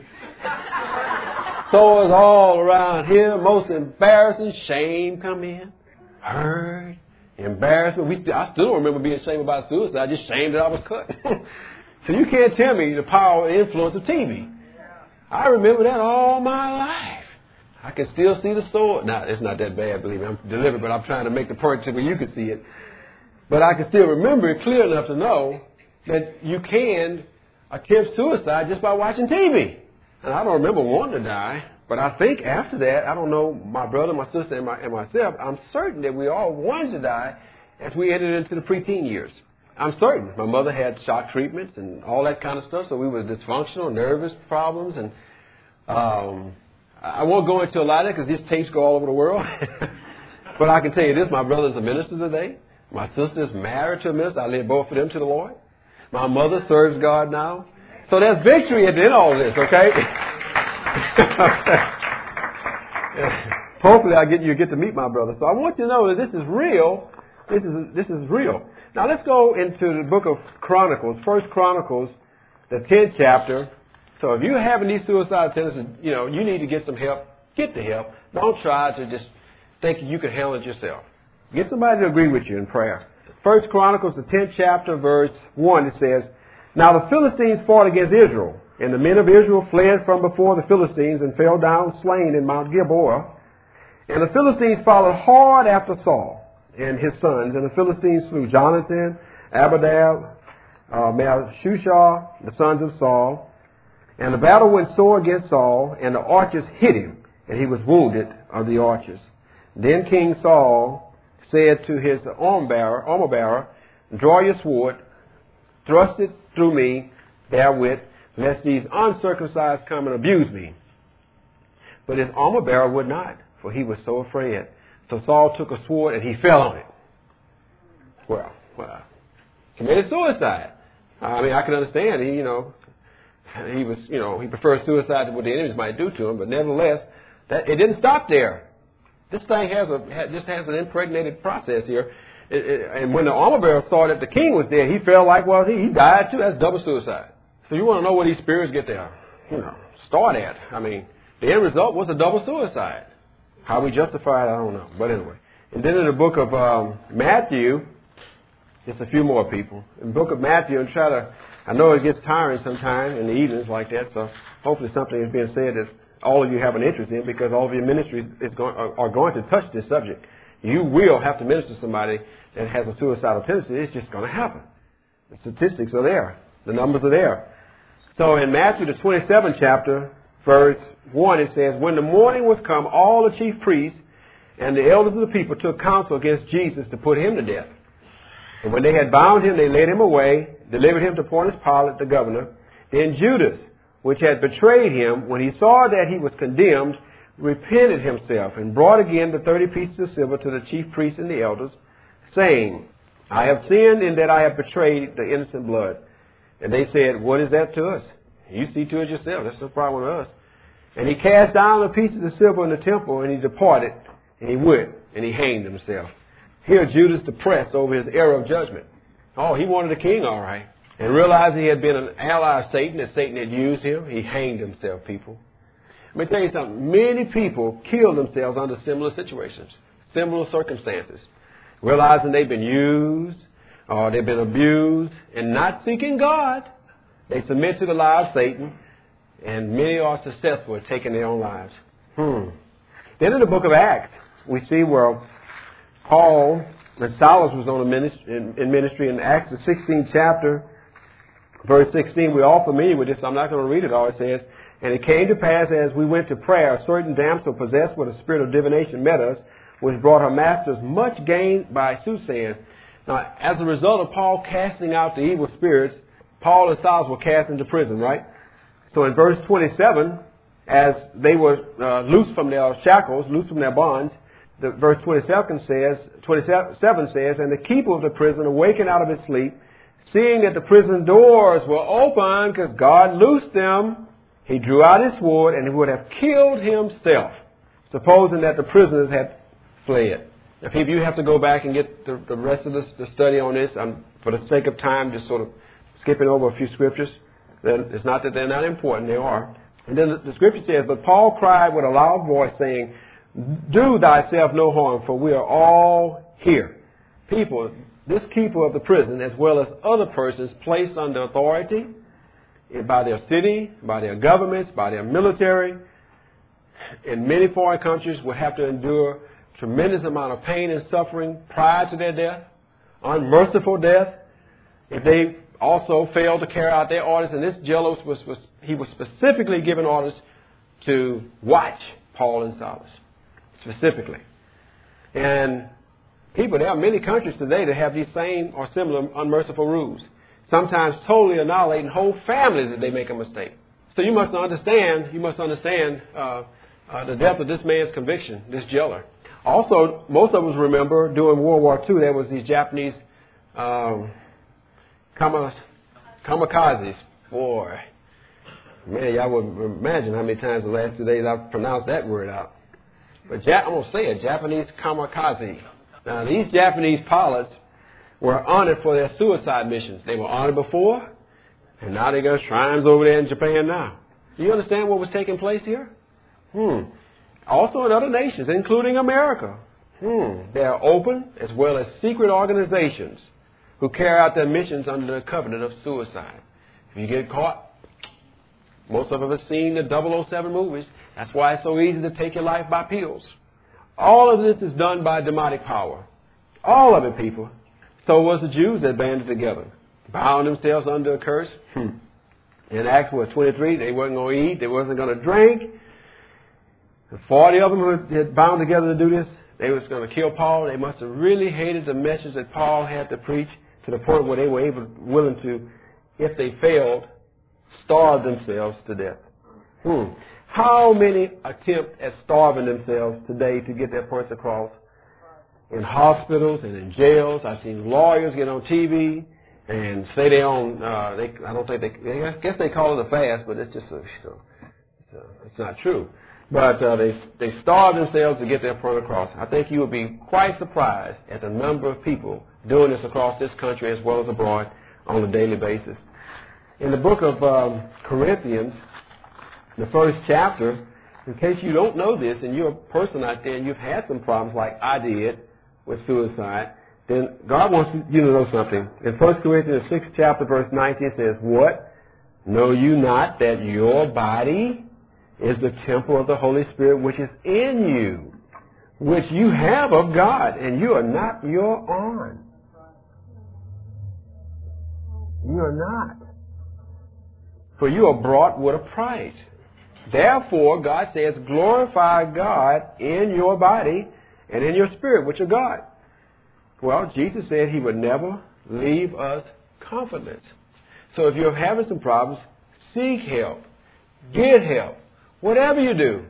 Sores all around here. Most embarrassing. Shame come in. Hurt. Embarrassment. I still don't remember being ashamed about suicide. Just shamed that I was cut. So you can't tell me the power and influence of TV. I remember that all my life. I can still see the sore. Now, it's not that bad, believe me. I'm delivered, but I'm trying to make the point to where you can see it. But I can still remember it clear enough to know that you can attempt suicide just by watching TV. And I don't remember wanting to die, but I think after that, I don't know, my brother, my sister, and myself, I'm certain that we all wanted to die as we entered into the preteen years. I'm certain. My mother had shock treatments and all that kind of stuff, so we were dysfunctional, nervous problems, and I won't go into a lot of it because these tapes go all over the world. But I can tell you this, my brother's a minister today. My sister's married to a minister. I led both of them to the Lord. My mother serves God now. So there's victory at the end of all this, okay? Hopefully you get to meet my brother. So I want you to know that this is real. This is real. Now let's go into the book of Chronicles, 1 Chronicles, the 10th chapter. So if you're having these suicidal tendencies, you need to get some help. Get the help. Don't try to just think you can handle it yourself. Get somebody to agree with you in prayer. 1 Chronicles, the 10th chapter, verse 1, it says, Now the Philistines fought against Israel, and the men of Israel fled from before the Philistines and fell down slain in Mount Gilboa. And the Philistines followed hard after Saul and his sons, and the Philistines slew Jonathan, Abadab, Malchishua, the sons of Saul. And the battle went sore against Saul, and the archers hit him, and he was wounded of the archers. Then King Saul said to his armor bearer, Draw your sword, thrust it through me therewith, lest these uncircumcised come and abuse me. But his armor bearer would not, for he was so afraid. So Saul took a sword and he fell on it. Well, committed suicide. I mean, I can understand. He preferred suicide to what the enemies might do to him, but nevertheless, it didn't stop there. This thing just has an impregnated process here. And when the armor bearer saw that the king was there, he felt like, he died too. That's double suicide. So you want to know where these spirits get their, start at. I mean, the end result was a double suicide. How we justify it, I don't know. But anyway. And then in the book of Matthew, just a few more people. In the book of Matthew, I know it gets tiring sometimes in the evenings like that, so hopefully something is being said that all of you have an interest in, because all of your ministries are going to touch this subject. You will have to minister to somebody that has a suicidal tendency. It's just going to happen. The statistics are there. The numbers are there. So in Matthew, the 27th chapter, verse 1, it says, When the morning was come, all the chief priests and the elders of the people took counsel against Jesus to put him to death. And when they had bound him, they led him away, delivered him to Pontius Pilate, the governor. Then Judas, which had betrayed him, when he saw that he was condemned, repented himself and brought again the 30 pieces of silver to the chief priests and the elders, saying, I have sinned in that I have betrayed the innocent blood. And they said, what is that to us? You see to it yourself. That's no problem with us. And he cast down the pieces of silver in the temple, and he departed, and he went, and he hanged himself. Here Judas depressed over his error of judgment. Oh, he wanted a king, all right. And realized he had been an ally of Satan, that Satan had used him. He hanged himself, people. Let me tell you something. Many people kill themselves under similar situations, similar circumstances, realizing they've been used or they've been abused and not seeking God. They submit to the lie of Satan, and many are successful at taking their own lives. Then in the book of Acts, we see where Paul and Silas was on in ministry in Acts, the 16th chapter, verse 16. We're all familiar with this, so I'm not going to read it all. It says, and it came to pass as we went to prayer, a certain damsel possessed with a spirit of divination met us, which brought her masters much gain by soothsaying. Now, as a result of Paul casting out the evil spirits, Paul and Silas were cast into prison, right? So in verse 27, as they were loosed from their shackles, loosed from their bonds, verse 27 says, and the keeper of the prison awakened out of his sleep, seeing that the prison doors were open because God loosed them, he drew out his sword and he would have killed himself, supposing that the prisoners had fled. Now, people, you have to go back and get the rest of the study on this. For the sake of time, just sort of skipping over a few scriptures. It's not that they're not important, they are. And then the scripture says, but Paul cried with a loud voice, saying, do thyself no harm, for we are all here. People, this keeper of the prison, as well as other persons placed under authority by their city, by their governments, by their military, in many foreign countries, would have to endure tremendous amount of pain and suffering prior to their death, unmerciful death, if they also failed to carry out their orders. And this jailer was specifically given orders to watch Paul and Silas, specifically. And people, there are many countries today that have these same or similar unmerciful rules, sometimes totally annihilating whole families if they make a mistake. So you must understand the depth of this man's conviction, this jailer. Also, most of us remember during World War II, there was these Japanese kamikazes. Boy, man, y'all wouldn't imagine how many times the last 2 days I've pronounced that word out. But I'm going to say it, Japanese kamikaze. Now, these Japanese pilots were honored for their suicide missions. They were honored before, and now they got shrines over there in Japan now. Do you understand what was taking place here? Also in other nations, including America. There are open as well as secret organizations who carry out their missions under the covenant of suicide. If you get caught, most of us have seen the 007 movies. That's why it's so easy to take your life by pills. All of this is done by demonic power. All of it, people. So was the Jews that banded together, bound themselves under a curse. In Acts 23, they wasn't going to eat, they wasn't going to drink. The 40 of them who had bound together to do this, they was going to kill Paul. They must have really hated the message that Paul had to preach to the point where they were willing to, if they failed, starve themselves to death. How many attempt at starving themselves today to get their points across? In hospitals and in jails. I've seen lawyers get on TV and say they own, I guess they call it a fast, but it's just it's not true. But they starve themselves to get their point across. I think you would be quite surprised at the number of people doing this across this country as well as abroad on a daily basis. In the book of Corinthians, the first chapter, in case you don't know this and you're a person out there and you've had some problems like I did with suicide, then God wants you to know something. In 1 Corinthians 6th chapter, verse 19 says, what? Know you not that your body is the temple of the Holy Spirit which is in you, which you have of God, and you are not your own. You are not. For you are bought with a price. Therefore, God says, glorify God in your body and in your spirit, which are God. Well, Jesus said he would never leave us comfortless. So if you're having some problems, seek help. Get help. Whatever you do,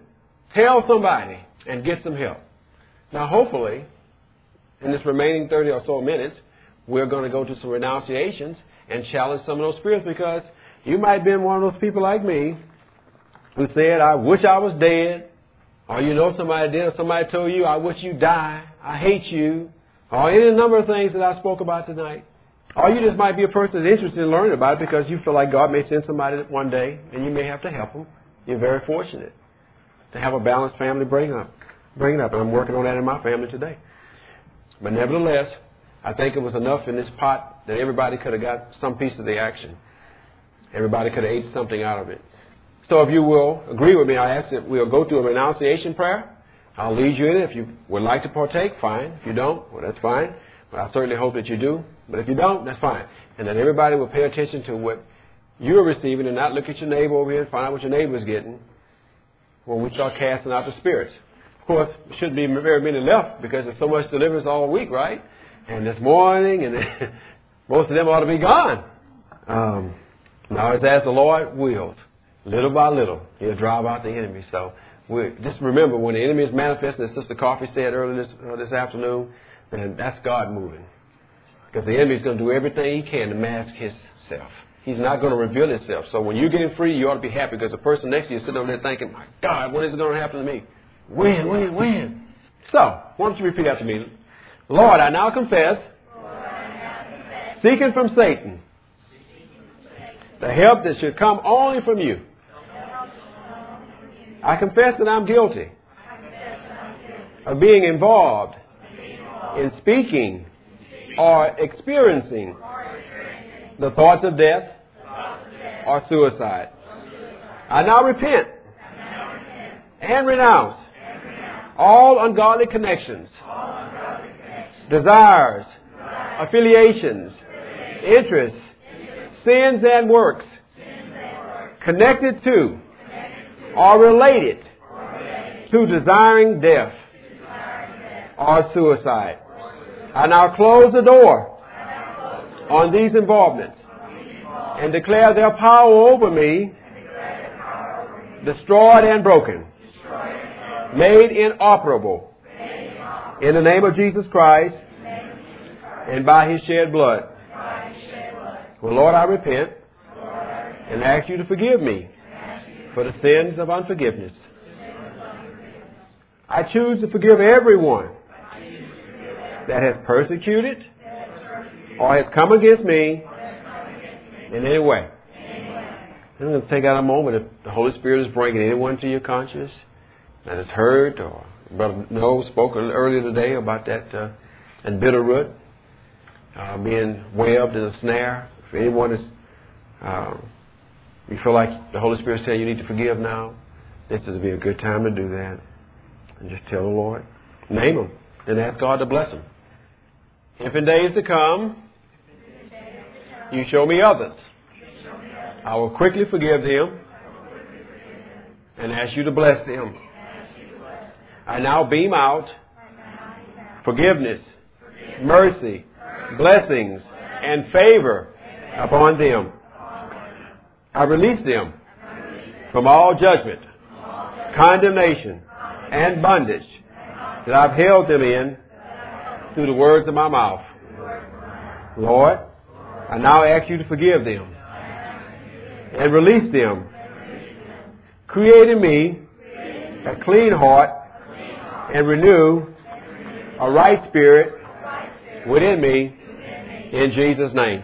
Tell somebody and get some help. Now, hopefully, in this remaining 30 or so minutes, we're going to go to some renunciations and challenge some of those spirits, because you might have been one of those people like me who said, I wish I was dead. Or you know somebody did, or somebody told you, I wish you die. I hate you. Or any number of things that I spoke about tonight. Or you just might be a person that's interested in learning about it because you feel like God may send somebody one day and you may have to help them. You're very fortunate to have a balanced family bring up. And I'm working on that in my family today. But nevertheless, I think it was enough in this pot that everybody could have got some piece of the action. Everybody could have ate something out of it. So if you will agree with me, I ask that we'll go through a renunciation prayer. I'll lead you in it. If you would like to partake, fine. If you don't, well, that's fine. But I certainly hope that you do. But if you don't, that's fine. And then everybody will pay attention to what you're receiving and not look at your neighbor over here and find out what your neighbor is getting when we start casting out the spirits. Of course, there shouldn't be very many left because there's so much deliverance all week, right? And this morning, and most of them ought to be gone. Now, it's as the Lord wills. Little by little, He'll drive out the enemy. So just remember, when the enemy is manifesting, as Sister Coffey said earlier this afternoon, then that's God moving. Because the enemy is going to do everything he can to mask himself. He's not going to reveal himself. So when you're getting free, you ought to be happy, because the person next to you is sitting over there thinking, my God, when is it going to happen to me? When? So, why don't you repeat after me? Lord, I now confess, seeking from Satan the help that should come only from you. I confess that I'm guilty of being involved in speaking or experiencing the thoughts of death or suicide. I now repent and renounce all ungodly connections, desires, affiliations, interests, sins and works connected to or related to desiring death or suicide. I now close the door on these involvements and declare their power over me destroyed and broken, made inoperable in the name of Jesus Christ and by His shed blood. Well, Lord, I repent and ask you to forgive me for the sins of unforgiveness. I choose to forgive everyone that has persecuted or has come against me in any way. I'm going to take out a moment if the Holy Spirit is bringing anyone to your conscience that has heard, or Brother Noel spoke earlier today about that and bitter root being webbed in a snare. If anyone is you feel like the Holy Spirit is saying you need to forgive now, this would be a good time to do that. And just tell the Lord, name them, and ask God to bless them. If in days to come you show me others, I will quickly forgive them and ask you to bless them. I now beam out forgiveness, mercy, blessings, and favor upon them. I release them from all judgment, condemnation, and bondage that I've held them in through the words of my mouth. Lord, I now ask you to forgive them and release them, create in me a clean heart and renew a right spirit within me in Jesus' name.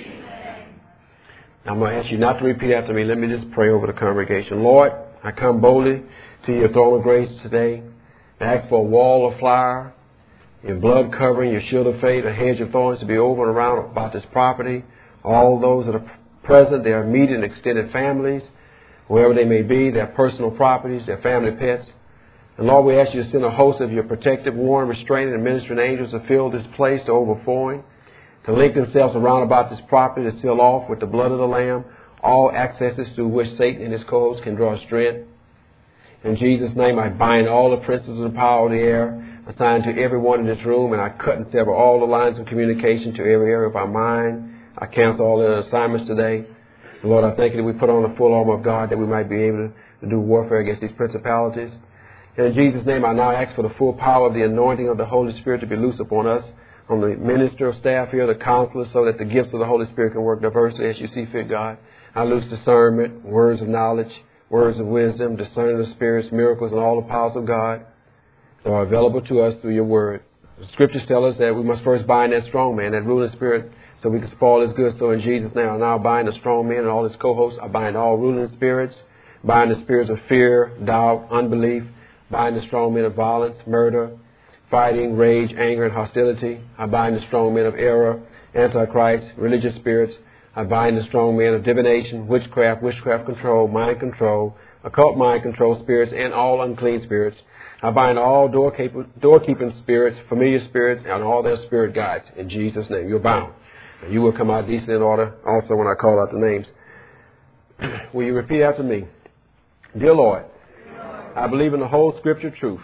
I'm going to ask you not to repeat after me. Let me just pray over the congregation. Lord, I come boldly to your throne of grace today and ask for a wall of fire, your blood covering, your shield of faith, a hedge of thorns to be over and around about this property. All those that are present, their immediate and extended families, wherever they may be, their personal properties, their family pets. And Lord, we ask you to send a host of your protective, warring, restraining, and ministering angels to fill this place to overflowing, to link themselves around about this property, to seal off with the blood of the Lamb all accesses through which Satan and his cohorts can draw strength. In Jesus' name, I bind all the principles and power of the air assigned to everyone in this room, and I cut and sever all the lines of communication to every area of our mind. I cancel all their assignments today. And Lord, I thank you that we put on the full armor of God that we might be able to do warfare against these principalities. And in Jesus' name, I now ask for the full power of the anointing of the Holy Spirit to be loose upon us, on the ministerial staff here, the counselors, so that the gifts of the Holy Spirit can work diversely as you see fit, God. I loose discernment, words of knowledge, words of wisdom, discerning of spirits, miracles, and all the powers of God that are available to us through your word. The scriptures tell us that we must first bind that strong man, that ruling spirit, so we can spoil his goods. So in Jesus' name, I now bind the strong man and all his co-hosts. I bind all ruling spirits, bind the spirits of fear, doubt, unbelief, bind the strong men of violence, murder, fighting, rage, anger, and hostility. I bind the strong men of error, antichrist, religious spirits. I bind the strong men of divination, witchcraft control, mind control, occult mind control spirits, and all unclean spirits. I bind all doorkeeping spirits, familiar spirits, and all their spirit guides. In Jesus' name, you're bound. And you will come out decent in order also when I call out the names. Will you repeat after me? Dear Lord, I believe in the whole Scripture truth,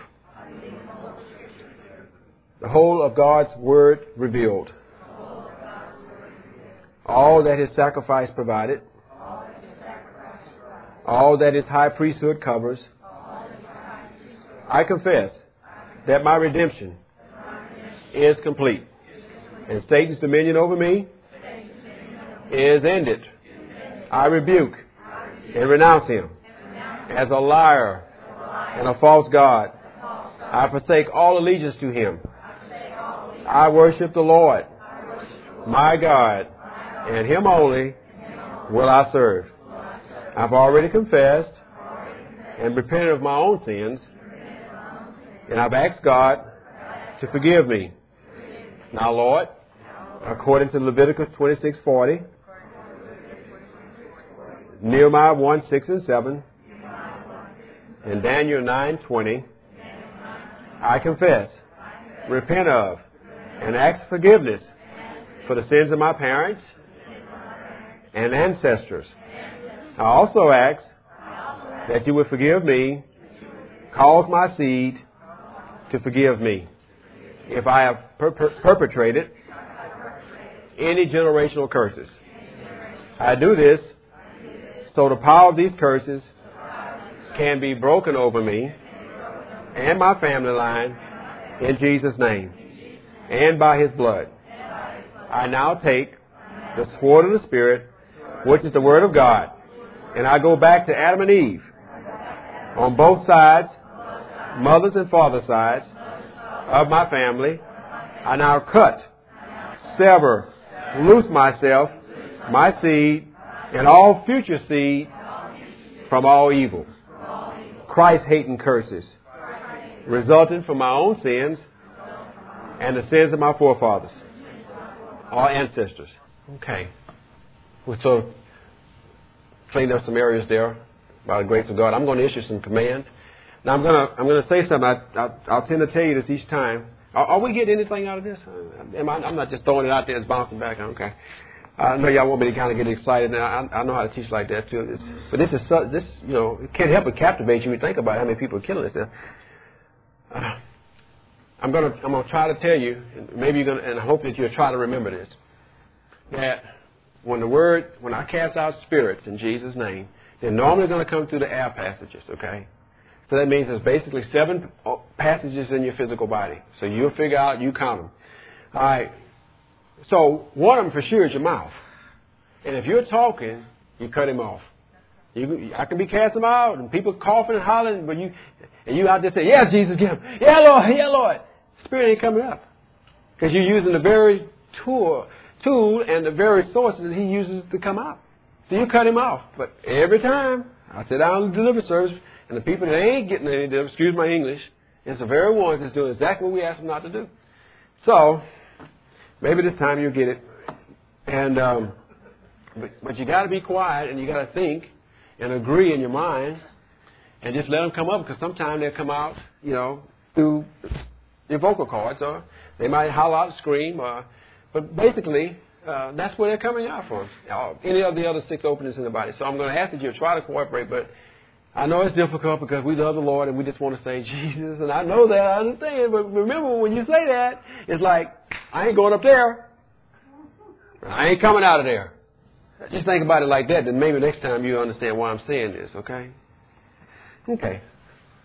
the whole of God's Word revealed, all that His sacrifice provided, all that His high priesthood covers. I confess that my redemption is complete, and Satan's dominion over me is ended. I rebuke and renounce him as a liar and a false god. I forsake all allegiance to him. I worship the Lord, my God, and him only will I serve. I've already confessed and repented of my own sins, and I've asked God to forgive me. Now, Lord, according to Leviticus 26:40, Nehemiah 1:6 and 7, and Daniel 9:20, I confess, repent of, and ask forgiveness for the sins of my parents and ancestors. I also ask that you would forgive me, cause my seed to forgive me if I have perpetrated any generational curses. I do this so the power of these curses can be broken over me and my family line in Jesus' name and by His blood. I now take the sword of the Spirit, which is the Word of God, and I go back to Adam and Eve on both sides, mother's and father's sides of my family. I now cut, sever, loose myself, my seed, and all future seed from all evil, Christ-hating curses, resulting from my own sins and the sins of my forefathers, our ancestors. Okay. So, cleaned up some areas there by the grace of God. I'm going to issue some commands. Now, I'm going to say something. I'll tend to tell you this each time. Are we getting anything out of this? I'm not just throwing it out there. It's bouncing back. Okay. I know y'all want me to kind of get excited. Now, I know how to teach like that too. But this it can't help but captivate you. You think about how many people are killing this. I'm gonna try to tell you, and maybe you're gonna, and I hope that you'll try to remember this, that when I cast out spirits in Jesus' name, they're normally going to come through the air passages. Okay. So that means there's basically 7 passages in your physical body. So you'll figure out, you count them. All right. So one of them for sure is your mouth. And if you're talking, you cut him off. I can be casting them out and people coughing and hollering, but you out there say, yeah, Jesus, get him. Yeah, Lord, yeah, Lord. Spirit ain't coming up. Because you're using the very tool and the very sources that he uses to come out. So you cut him off. But every time I sit down in the delivery service, and the people that ain't getting any deliverance, excuse my English, it's the very ones that's doing exactly what we ask them not to do. So, maybe this time you'll get it. And but you got to be quiet, and you got to think and agree in your mind, and just let them come up, because sometimes they'll come out, through your vocal cords, or they might holler out and scream, but basically, that's where they're coming out from. Any of the other 6 openings in the body. So I'm going to ask that you try to cooperate, but I know it's difficult because we love the Lord and we just want to say Jesus, and I know that, I understand, but remember when you say that, it's like, I ain't going up there. I ain't coming out of there. Just think about it like that, then maybe next time you understand why I'm saying this, okay? Okay.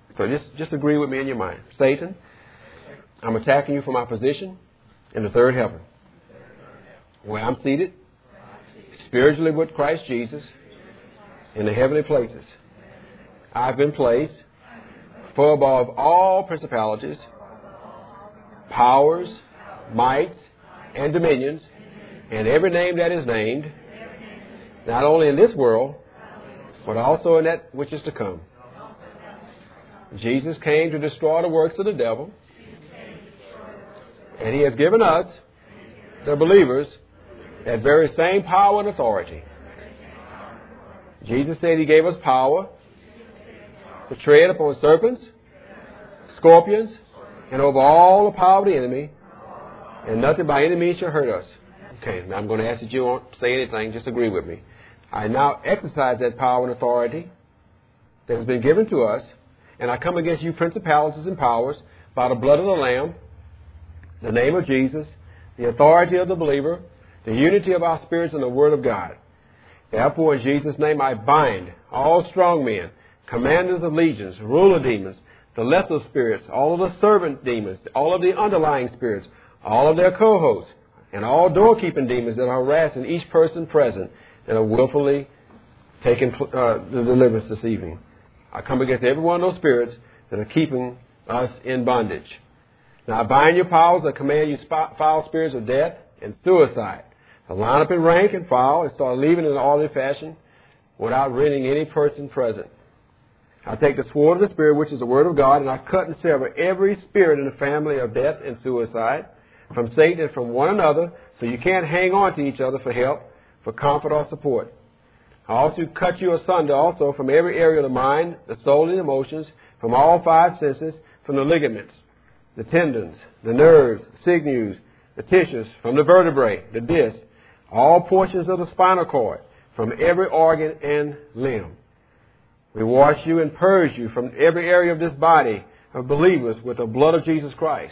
So just agree with me in your mind. Satan, I'm attacking you from my position in the third heaven, where I'm seated spiritually with Christ Jesus in the heavenly places. I've been placed far above all principalities, powers, mights, and dominions, and every name that is named, not only in this world, but also in that which is to come. Jesus came to destroy the works of the devil, and He has given us, the believers, that very same power and authority. Jesus said He gave us power to tread upon serpents, scorpions, and over all the power of the enemy, and nothing by any means shall hurt us. Okay, now I'm going to ask that you won't say anything, just agree with me. I now exercise that power and authority that has been given to us, and I come against you principalities and powers by the blood of the Lamb, the name of Jesus, the authority of the believer, the unity of our spirits, and the Word of God. Therefore, in Jesus' name, I bind all strong men, commanders of legions, ruler demons, the lesser spirits, all of the servant demons, all of the underlying spirits, all of their co-hosts, and all doorkeeping demons that are harassing each person present that are willfully taking the deliverance this evening. I come against every one of those spirits that are keeping us in bondage. Now I bind your powers that command you foul spirits of death and suicide to line up in rank and file and start leaving in an orderly fashion without rending any person present. I take the sword of the Spirit, which is the Word of God, and I cut and sever every spirit in the family of death and suicide from Satan and from one another, so you can't hang on to each other for help, for comfort or support. I also cut you asunder also from every area of the mind, the soul, and the emotions, from all five senses, from the ligaments, the tendons, the nerves, sinews, the tissues, from the vertebrae, the disc, all portions of the spinal cord, from every organ and limb. We wash you and purge you from every area of this body of believers with the blood of Jesus Christ.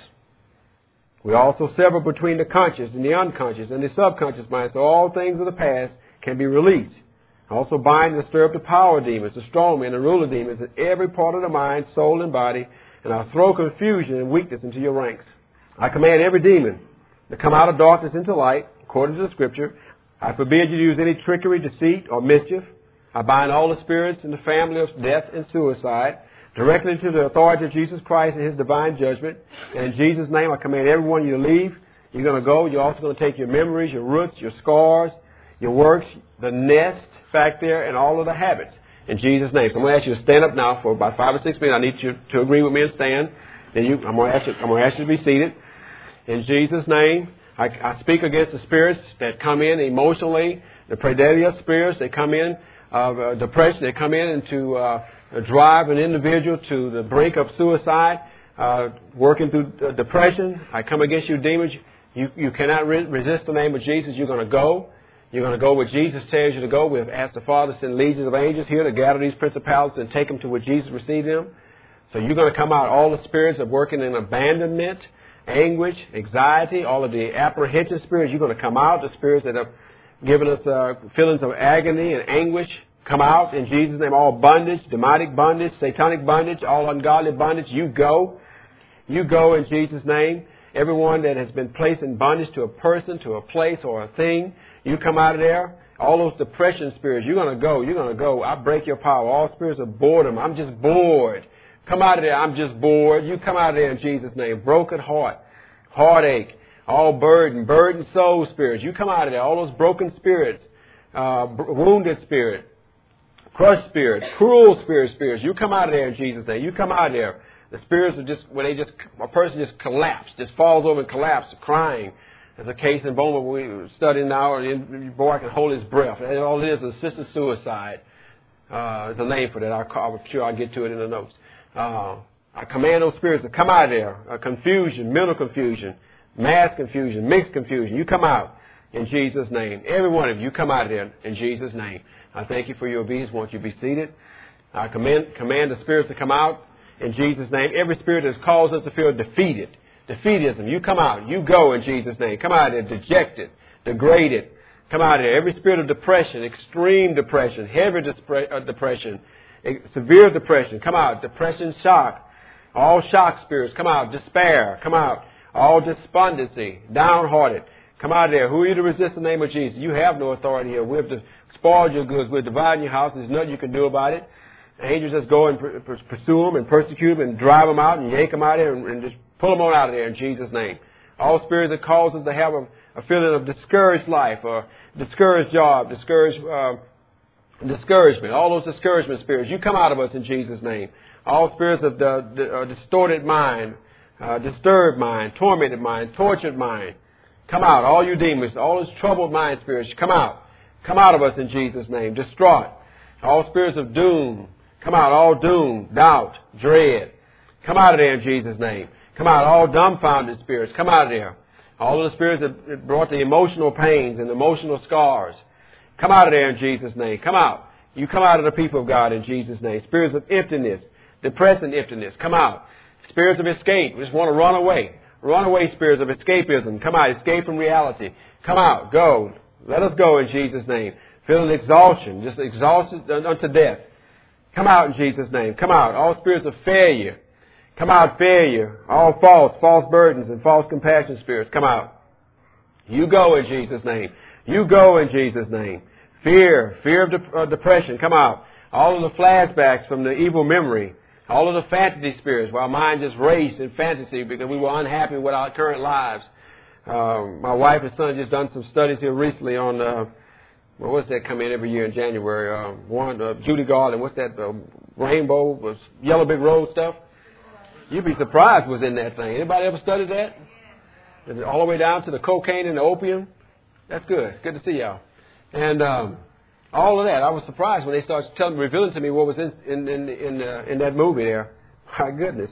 We also sever between the conscious and the unconscious and the subconscious mind, so all things of the past can be released. I also bind and stir up the power demons, the strong men, the ruler demons, in every part of the mind, soul, and body, and I throw confusion and weakness into your ranks. I command every demon to come out of darkness into light, according to the Scripture. I forbid you to use any trickery, deceit, or mischief. I bind all the spirits in the family of death and suicide, directly into the authority of Jesus Christ and His divine judgment. And in Jesus' name, I command every one of you to leave. You're going to go. You're also going to take your memories, your roots, your scars, your works, the nest back there, and all of the habits. In Jesus' name. So I'm going to ask you to stand up now for about 5 or 6 minutes. I need you to agree with me and stand. Then I'm going to ask you to be seated. In Jesus' name, I speak against the spirits that come in emotionally, the predator spirits that come in, depression, they come in and to drive an individual to the brink of suicide, working through depression. I come against you, demons. You cannot resist the name of Jesus. You're going to go. You're going to go where Jesus tells you to go. We've asked the Father to send legions of angels here to gather these principalities and take them to where Jesus received them. So you're going to come out. All the spirits of working in abandonment, anguish, anxiety, all of the apprehension spirits, you're going to come out. The spirits that have given us feelings of agony and anguish, come out in Jesus' name. All bondage, demonic bondage, satanic bondage, all ungodly bondage, you go. You go in Jesus' name. Everyone that has been placed in bondage to a person, to a place, or a thing, you come out of there. All those depression spirits, you're going to go. You're going to go. I break your power. All spirits of boredom. I'm just bored. Come out of there. I'm just bored. You come out of there in Jesus' name. Broken heart, heartache, all burdened soul spirits. You come out of there. All those broken spirits, wounded spirit, crushed spirits, cruel spirits. You come out of there in Jesus' name. You come out of there. The spirits are just, when a person just collapses, just falls over and collapses, crying. There's a case in Beaumont we're studying now, and the boy can hold his breath. And all it is assisted suicide. Is the name for that. I'm sure I'll get to it in the notes. I command those spirits to come out of there. Confusion, mental confusion, mass confusion, mixed confusion. You come out in Jesus' name. Every one of you come out of there in Jesus' name. I thank you for your obedience. Won't you be seated? I command the spirits to come out in Jesus' name. Every spirit that has caused us to feel defeated, defeatism, you come out. You go in Jesus' name. Come out of there dejected, degraded. Come out of there. Every spirit of depression, extreme depression, heavy depression, Severe depression, come out. Depression, shock. All shock spirits, come out. Despair, come out. All despondency, downhearted, come out of there. Who are you to resist the name of Jesus? You have no authority here. We have spoiled your goods. We're dividing your house. There's nothing you can do about it. Angels just go and pursue them and persecute them and drive them out and yank them out of there and just pull them on out of there in Jesus' name. All spirits that cause us to have a feeling of discouraged life or discouraged job, discouragement, all those discouragement spirits, you come out of us in Jesus' name. All spirits of the distorted mind, disturbed mind, tormented mind, tortured mind, come out. All you demons, all those troubled mind spirits, come out. Come out of us in Jesus' name. Distraught. All spirits of doom, come out. All doom, doubt, dread, come out of there in Jesus' name. Come out. All dumbfounded spirits, come out of there. All of the spirits that brought the emotional pains and emotional scars, come out of there in Jesus' name. Come out. You come out of the people of God in Jesus' name. Spirits of emptiness, depressing emptiness, come out. Spirits of escape, we just want to run away. Run away spirits of escapism. Come out. Escape from reality. Come out. Go. Let us go in Jesus' name. Feeling exhaustion, just exhausted unto death. Come out in Jesus' name. Come out. All spirits of failure. Come out, failure. All false burdens and false compassion spirits. Come out. You go in Jesus' name. You go in Jesus' name. Fear of depression. Come out. All of the flashbacks from the evil memory. All of the fantasy spirits, while mine just raced in fantasy because we were unhappy with our current lives. My wife and son just done some studies here recently on, what's that come in every year in January? Judy Garland, what's that, rainbow, yellow brick road stuff? You'd be surprised what's in that thing. Anybody ever studied that? All the way down to the cocaine and the opium? That's good. It's good to see y'all. And all of that, I was surprised when they started revealing to me what was in that movie there. My goodness.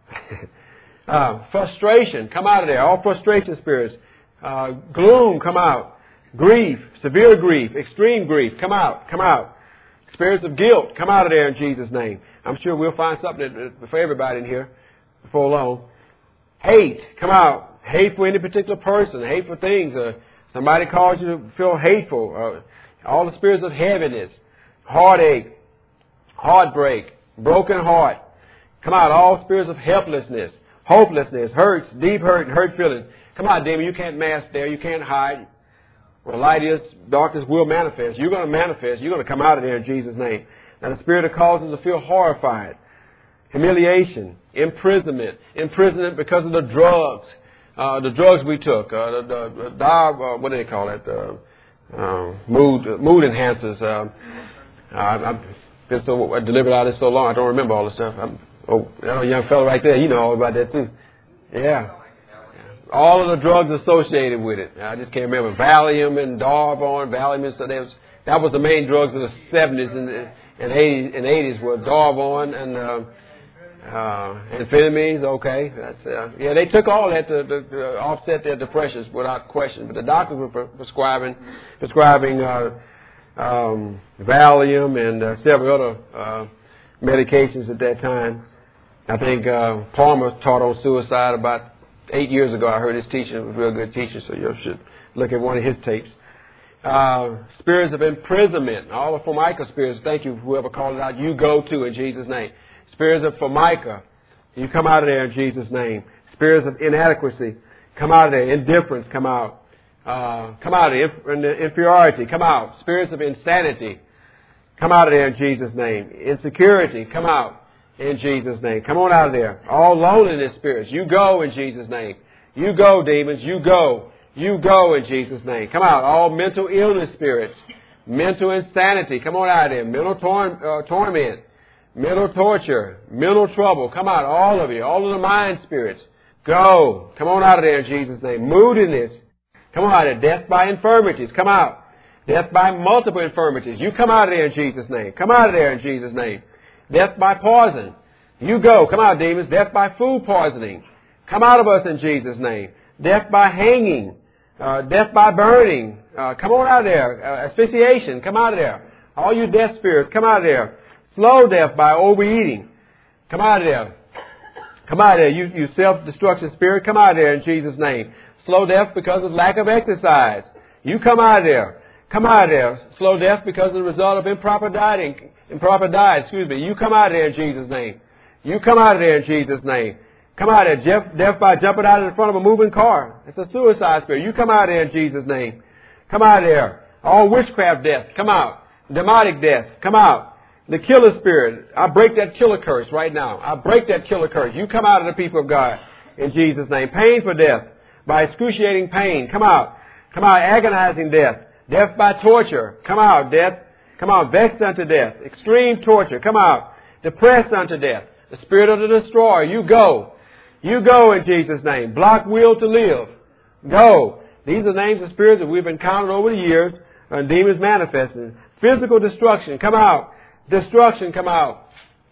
Frustration, come out of there. All frustration spirits. Gloom, come out. Grief, severe grief, extreme grief, come out, come out. Spirits of guilt, come out of there in Jesus' name. I'm sure we'll find something for everybody in here before long. Hate, come out. Hate for any particular person, hate for things. Somebody caused you to feel hateful. All the spirits of heaviness, heartache, heartbreak, broken heart. Come out. All spirits of helplessness, hopelessness, hurts, deep hurt and hurt feelings. Come out, demon. You can't mask there. You can't hide. Where light is, darkness will manifest. You're going to manifest. You're going to come out of there in Jesus' name. Now, the spirit that causes us to feel horrified, humiliation, imprisonment because of the drugs we took, what do they call it? Mood enhancers. I've been so delivered out of this so long, I don't remember all the stuff. That young fellow right there, you know all about that too. Yeah. All of the drugs associated with it. I just can't remember. Valium and Darvon, Valium. So that was the main drugs of the 70s and 80s were Darvon and amphetamines. Okay, that's they took all that to offset their depressions without question. But the doctors were prescribing Valium and several other medications at that time. I think Palmer taught on suicide about 8 years ago. I heard his teaching. It was a real good teaching, so you should look at one of his tapes. Spirits of imprisonment, all the Formica spirits, thank you, whoever called it out, you go to in Jesus' name. Spirits of Formica, you come out of there in Jesus' name. Spirits of inadequacy, come out of there. Indifference, come out. Come out of there. Inferiority, come out. Spirits of insanity, come out of there in Jesus' name. Insecurity, come out in Jesus' name. Come on out of there. All loneliness spirits, you go in Jesus' name. You go, demons, you go. You go in Jesus' name. Come out. All mental illness spirits, mental insanity, come on out of there. Mental torment, mental torture, mental trouble, come out. All of you. All of the mind spirits, go. Come on out of there in Jesus' name. Moodiness, come on out of there. Death by infirmities, come out. Death by multiple infirmities, you come out of there in Jesus' name. Come out of there in Jesus' name. Death by poison, you go. Come out, demons. Death by food poisoning, come out of us in Jesus' name. Death by hanging, death by burning, come on out of there. Asphyxiation, come out of there. All you death spirits, come out of there. Slow death by overeating, come out of there. Come out of there. You self-destruction spirit, come out of there in Jesus' name. Slow death because of lack of exercise, you come out of there. Come out of there. Slow death because of the result of improper diet. You come out of there in Jesus' name. You come out of there in Jesus' name. Come out of there. Death by jumping out of the front of a moving car. It's a suicide spirit. You come out of there in Jesus' name. Come out of there. All witchcraft death. Come out. Demonic death. Come out. The killer spirit. I break that killer curse right now. I break that killer curse. You come out of the people of God in Jesus' name. Pain for death. By excruciating pain. Come out. Come out. Agonizing death. Death by torture. Come out, death. Come out. Vexed unto death. Extreme torture. Come out. Depressed unto death. The spirit of the destroyer. You go. You go in Jesus' name. Block will to live. Go. These are names of spirits that we've encountered over the years. And demons manifesting. Physical destruction. Come out. Destruction. Come out.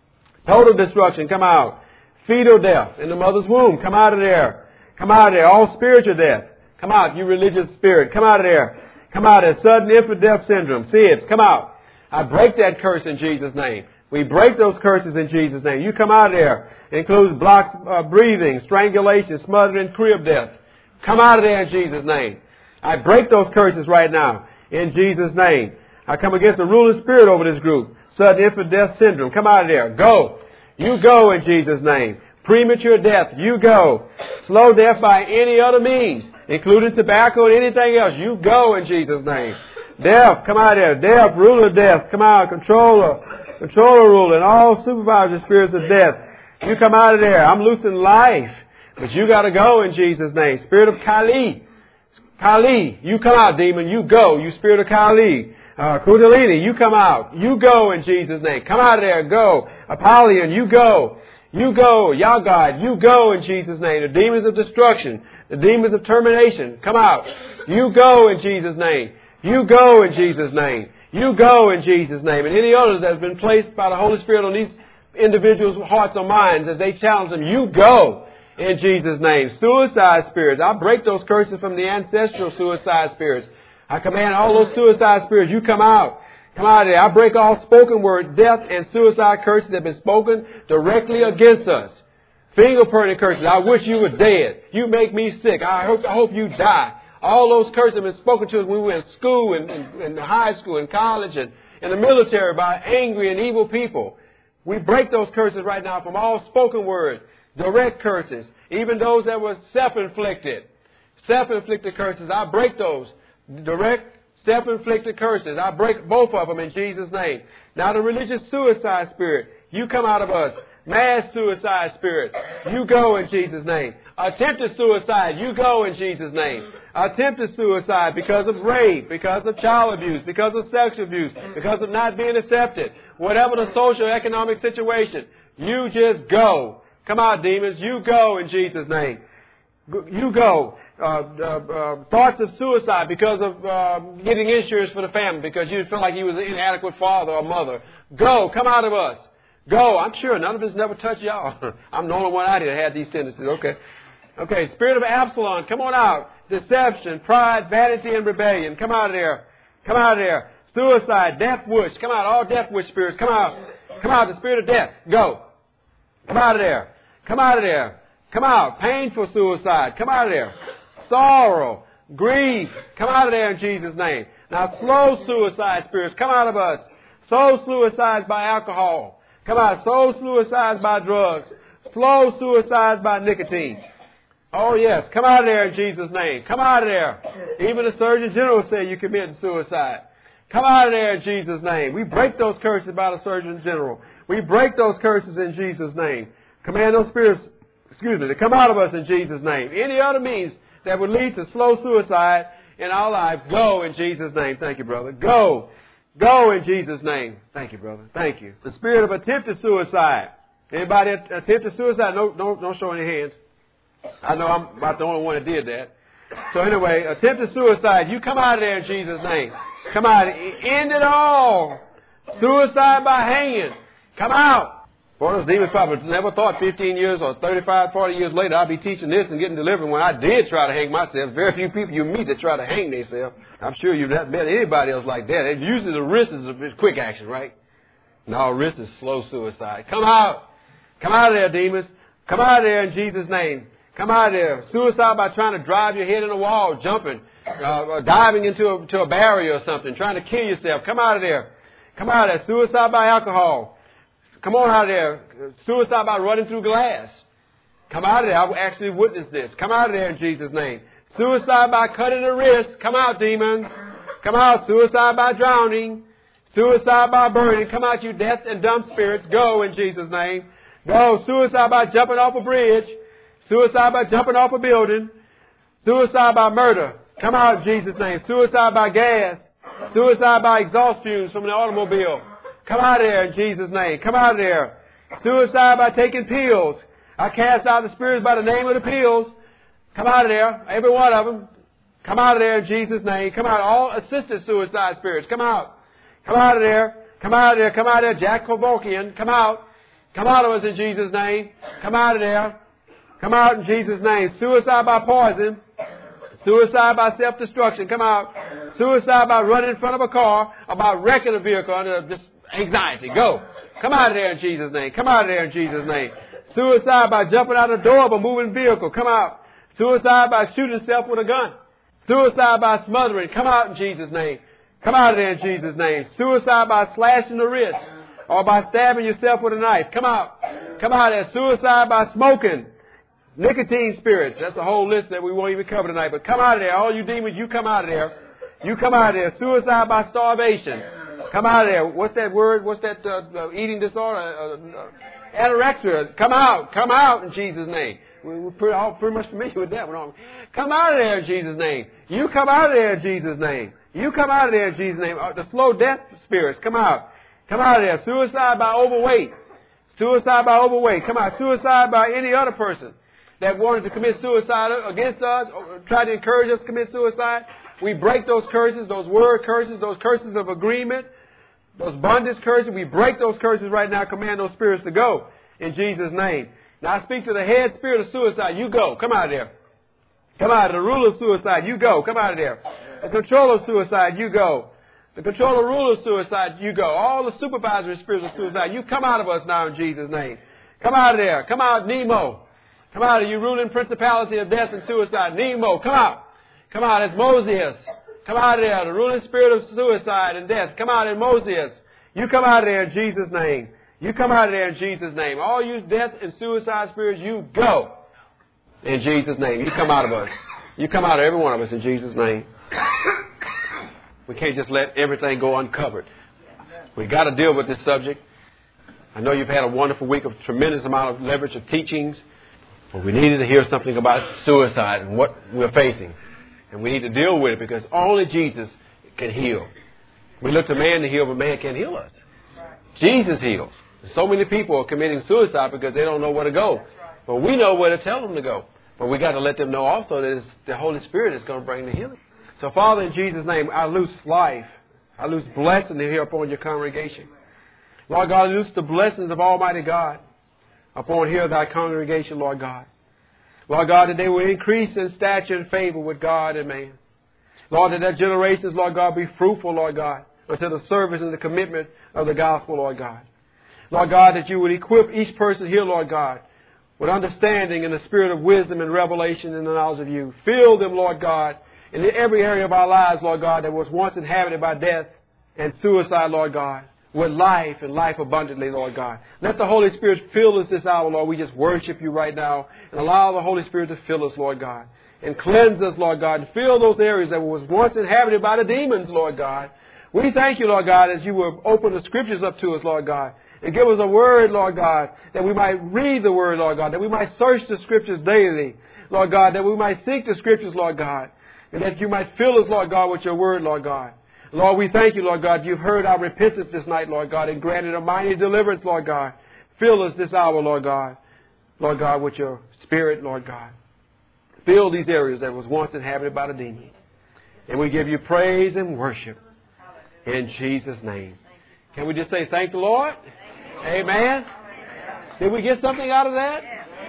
Total destruction. Come out. Fetal death in the mother's womb. Come out of there. Come out of there. All spiritual death. Come out, you religious spirit. Come out of there. Come out of there. Sudden infant death syndrome. SIDS. Come out. I break that curse in Jesus' name. We break those curses in Jesus' name. You come out of there. It includes blocked breathing, strangulation, smothering, crib death. Come out of there in Jesus' name. I break those curses right now in Jesus' name. I come against the ruling spirit over this group. Sudden infant death syndrome. Come out of there. Go. You go in Jesus' name. Premature death. You go. Slow death by any other means, including tobacco and anything else. You go in Jesus' name. Death. Come out of there. Death. Ruler of death. Come out. Controller ruler, and all supervisor spirits of death. You come out of there. I'm loosing life. But you got to go in Jesus' name. Spirit of Kali. Kali. You come out, demon. You go. You spirit of Kali. Kundalini. You come out. You go in Jesus' name. Come out of there. Go. Apollyon. You go. You go. Yahgod. You go in Jesus' name. The demons of destruction. The demons of termination. Come out. You go in Jesus' name. You go in Jesus' name. You go in Jesus' name. And any others that have been placed by the Holy Spirit on these individuals' hearts or minds as they challenge them, you go in Jesus' name. Suicide spirits. I break those curses from the ancestral suicide spirits. I command all those suicide spirits, you come out. Come out of there. I break all spoken word death and suicide curses that have been spoken directly against us. Finger-pointing curses. I wish you were dead. You make me sick. I hope you die. All those curses have been spoken to us when we were in school, in high school, in college, and in the military by angry and evil people. We break those curses right now from all spoken words, direct curses, even those that were self-inflicted. Self-inflicted curses, I break those. Direct, self-inflicted curses, I break both of them in Jesus' name. Now the religious suicide spirit, you come out of us. Mass suicide spirit, you go in Jesus' name. Attempted suicide, you go in Jesus' name. Attempted suicide because of rape, because of child abuse, because of sexual abuse, because of not being accepted. Whatever the social economic situation, you just go. Come out, demons, you go in Jesus' name. You go. Thoughts of suicide because of getting insurance for the family, because you feel like you was an inadequate father or mother. Go, come out of us. Go. I'm sure none of us never touched y'all. I'm the only one out here that had these tendencies. Okay. Spirit of Absalom, come on out. Deception, pride, vanity, and rebellion. Come out of there. Come out of there. Suicide, death wish. Come out. All death wish spirits. Come out. Come out. The spirit of death. Go. Come out of there. Come out of there. Come out. Painful suicide. Come out of there. Sorrow, grief. Come out of there in Jesus' name. Now slow suicide spirits. Come out of us. Slow suicides by alcohol. Come out. Slow suicides by drugs. Slow suicides by nicotine. Oh, yes. Come out of there in Jesus' name. Come out of there. Even the Surgeon General said you committed suicide. Come out of there in Jesus' name. We break those curses by the Surgeon General. We break those curses in Jesus' name. Command those spirits, to come out of us in Jesus' name. Any other means that would lead to slow suicide in our life, go in Jesus' name. Thank you, brother. Go. Go in Jesus' name. Thank you, brother. Thank you. The spirit of attempted suicide. Anybody attempted suicide? Don't show any hands. I know I'm about the only one that did that. So anyway, attempted suicide. You come out of there in Jesus' name. Come out. End it all. Suicide by hanging. Come out. Boy, those demons probably never thought 15 years or 35, 40 years later I'd be teaching this and getting delivered when I did try to hang myself. Very few people you meet that try to hang themselves. I'm sure you've not met anybody else like that. And usually the wrist is a quick action, right? No, wrist is slow suicide. Come out. Come out of there, demons. Come out of there in Jesus' name. Come out of there. Suicide by trying to drive your head in a wall, jumping, diving into a barrier or something, trying to kill yourself. Come out of there. Come out of there. Suicide by alcohol. Come on out of there. Suicide by running through glass. Come out of there. I've actually witnessed this. Come out of there in Jesus' name. Suicide by cutting the wrist. Come out, demons. Come out. Suicide by drowning. Suicide by burning. Come out, you deaf and dumb spirits. Go in Jesus' name. Go. Suicide by jumping off a bridge. Suicide by jumping off a building. Suicide by murder. Come out in Jesus' name. Suicide by gas. Suicide by exhaust fumes from the automobile. Come out of there in Jesus' name. Come out of there. Suicide by taking pills. I cast out the spirits by the name of the pills. Come out of there. Every one of them. Come out of there in Jesus' name. Come out. All assisted suicide spirits. Come out. Come out of there. Come out of there. Come out of there. Jack Kevorkian. Come out. Come out of us in Jesus' name. Come out of there. Come out in Jesus' name. Suicide by poison. Suicide by self-destruction. Come out. Suicide by running in front of a car or by wrecking a vehicle under just anxiety. Go. Come out of there in Jesus' name. Come out of there in Jesus' name. Suicide by jumping out of the door of a moving vehicle. Come out. Suicide by shooting self with a gun. Suicide by smothering. Come out in Jesus' name. Come out of there in Jesus' name. Suicide by slashing the wrist or by stabbing yourself with a knife. Come out. Come out of there. Suicide by smoking. Nicotine spirits. That's a whole list that we won't even cover tonight. But come out of there. All you demons, you come out of there. You come out of there. Suicide by starvation. Come out of there. What's that word? What's that eating disorder? Anorexia. Come out. Come out in Jesus' name. We're all pretty much familiar with that. Come out of there in Jesus' name. You come out of there in Jesus' name. You come out of there in Jesus' name. The slow death spirits. Come out. Come out of there. Suicide by overweight. Suicide by overweight. Come out. Suicide by any other person that wanted to commit suicide against us, or tried to encourage us to commit suicide. We break those curses, those word curses, those curses of agreement, those bondage curses. We break those curses right now. Command those spirits to go in Jesus' name. Now I speak to the head spirit of suicide. You go. Come out of there. Come out of the ruler of suicide. You go. Come out of there. The controller of suicide. You go. The controller ruler of suicide. You go. All the supervisory spirits of suicide. You come out of us now in Jesus' name. Come out of there. Come out, Nemo. Come out of you ruling principality of death and suicide. Nemo, come out. Come out as Moses. Come out of there. The ruling spirit of suicide and death. Come out in Moses. You come out of there in Jesus' name. You come out of there in Jesus' name. All you death and suicide spirits, you go. In Jesus' name. You come out of us. You come out of every one of us in Jesus' name. We can't just let everything go uncovered. We've got to deal with this subject. I know you've had a wonderful week of tremendous amount of leverage of teachings. But we needed to hear something about suicide and what we're facing. And we need to deal with it because only Jesus can heal. We look to man to heal, but man can't heal us. Jesus heals. So many people are committing suicide because they don't know where to go. But we know where to tell them to go. But we got to let them know also that it's the Holy Spirit is going to bring the healing. So Father, in Jesus' name, I loose life. I loose blessing here upon your congregation. Lord God, I loose the blessings of Almighty God upon here thy congregation, Lord God. Lord God, that they will increase in stature and favor with God and man. Lord, that their generations, Lord God, be fruitful, Lord God, unto the service and the commitment of the gospel, Lord God. Lord God, that you would equip each person here, Lord God, with understanding and the spirit of wisdom and revelation and the knowledge of you. Fill them, Lord God, in every area of our lives, Lord God, that was once inhabited by death and suicide, Lord God, with life and life abundantly, Lord God. Let the Holy Spirit fill us this hour, Lord. We just worship you right now and allow the Holy Spirit to fill us, Lord God, and cleanse us, Lord God, and fill those areas that was once inhabited by the demons, Lord God. We thank you, Lord God, as you will open the scriptures up to us, Lord God, and give us a word, Lord God, that we might read the word, Lord God, that we might search the scriptures daily, Lord God, that we might seek the scriptures, Lord God, and that you might fill us, Lord God, with your word, Lord God. Lord, we thank you, Lord God. You've heard our repentance this night, Lord God, and granted a mighty deliverance, Lord God. Fill us this hour, Lord God, with your spirit, Lord God. Fill these areas that was once inhabited by the demons. And we give you praise and worship in Jesus' name. Can we just say thank the Lord? Amen. Did we get something out of that?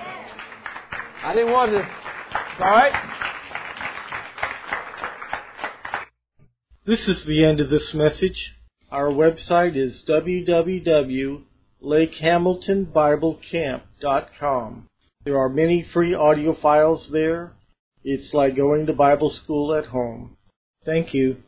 I didn't want to. All right. This is the end of this message. Our website is www.lakehamiltonbiblecamp.com. There are many free audio files there. It's like going to Bible school at home. Thank you.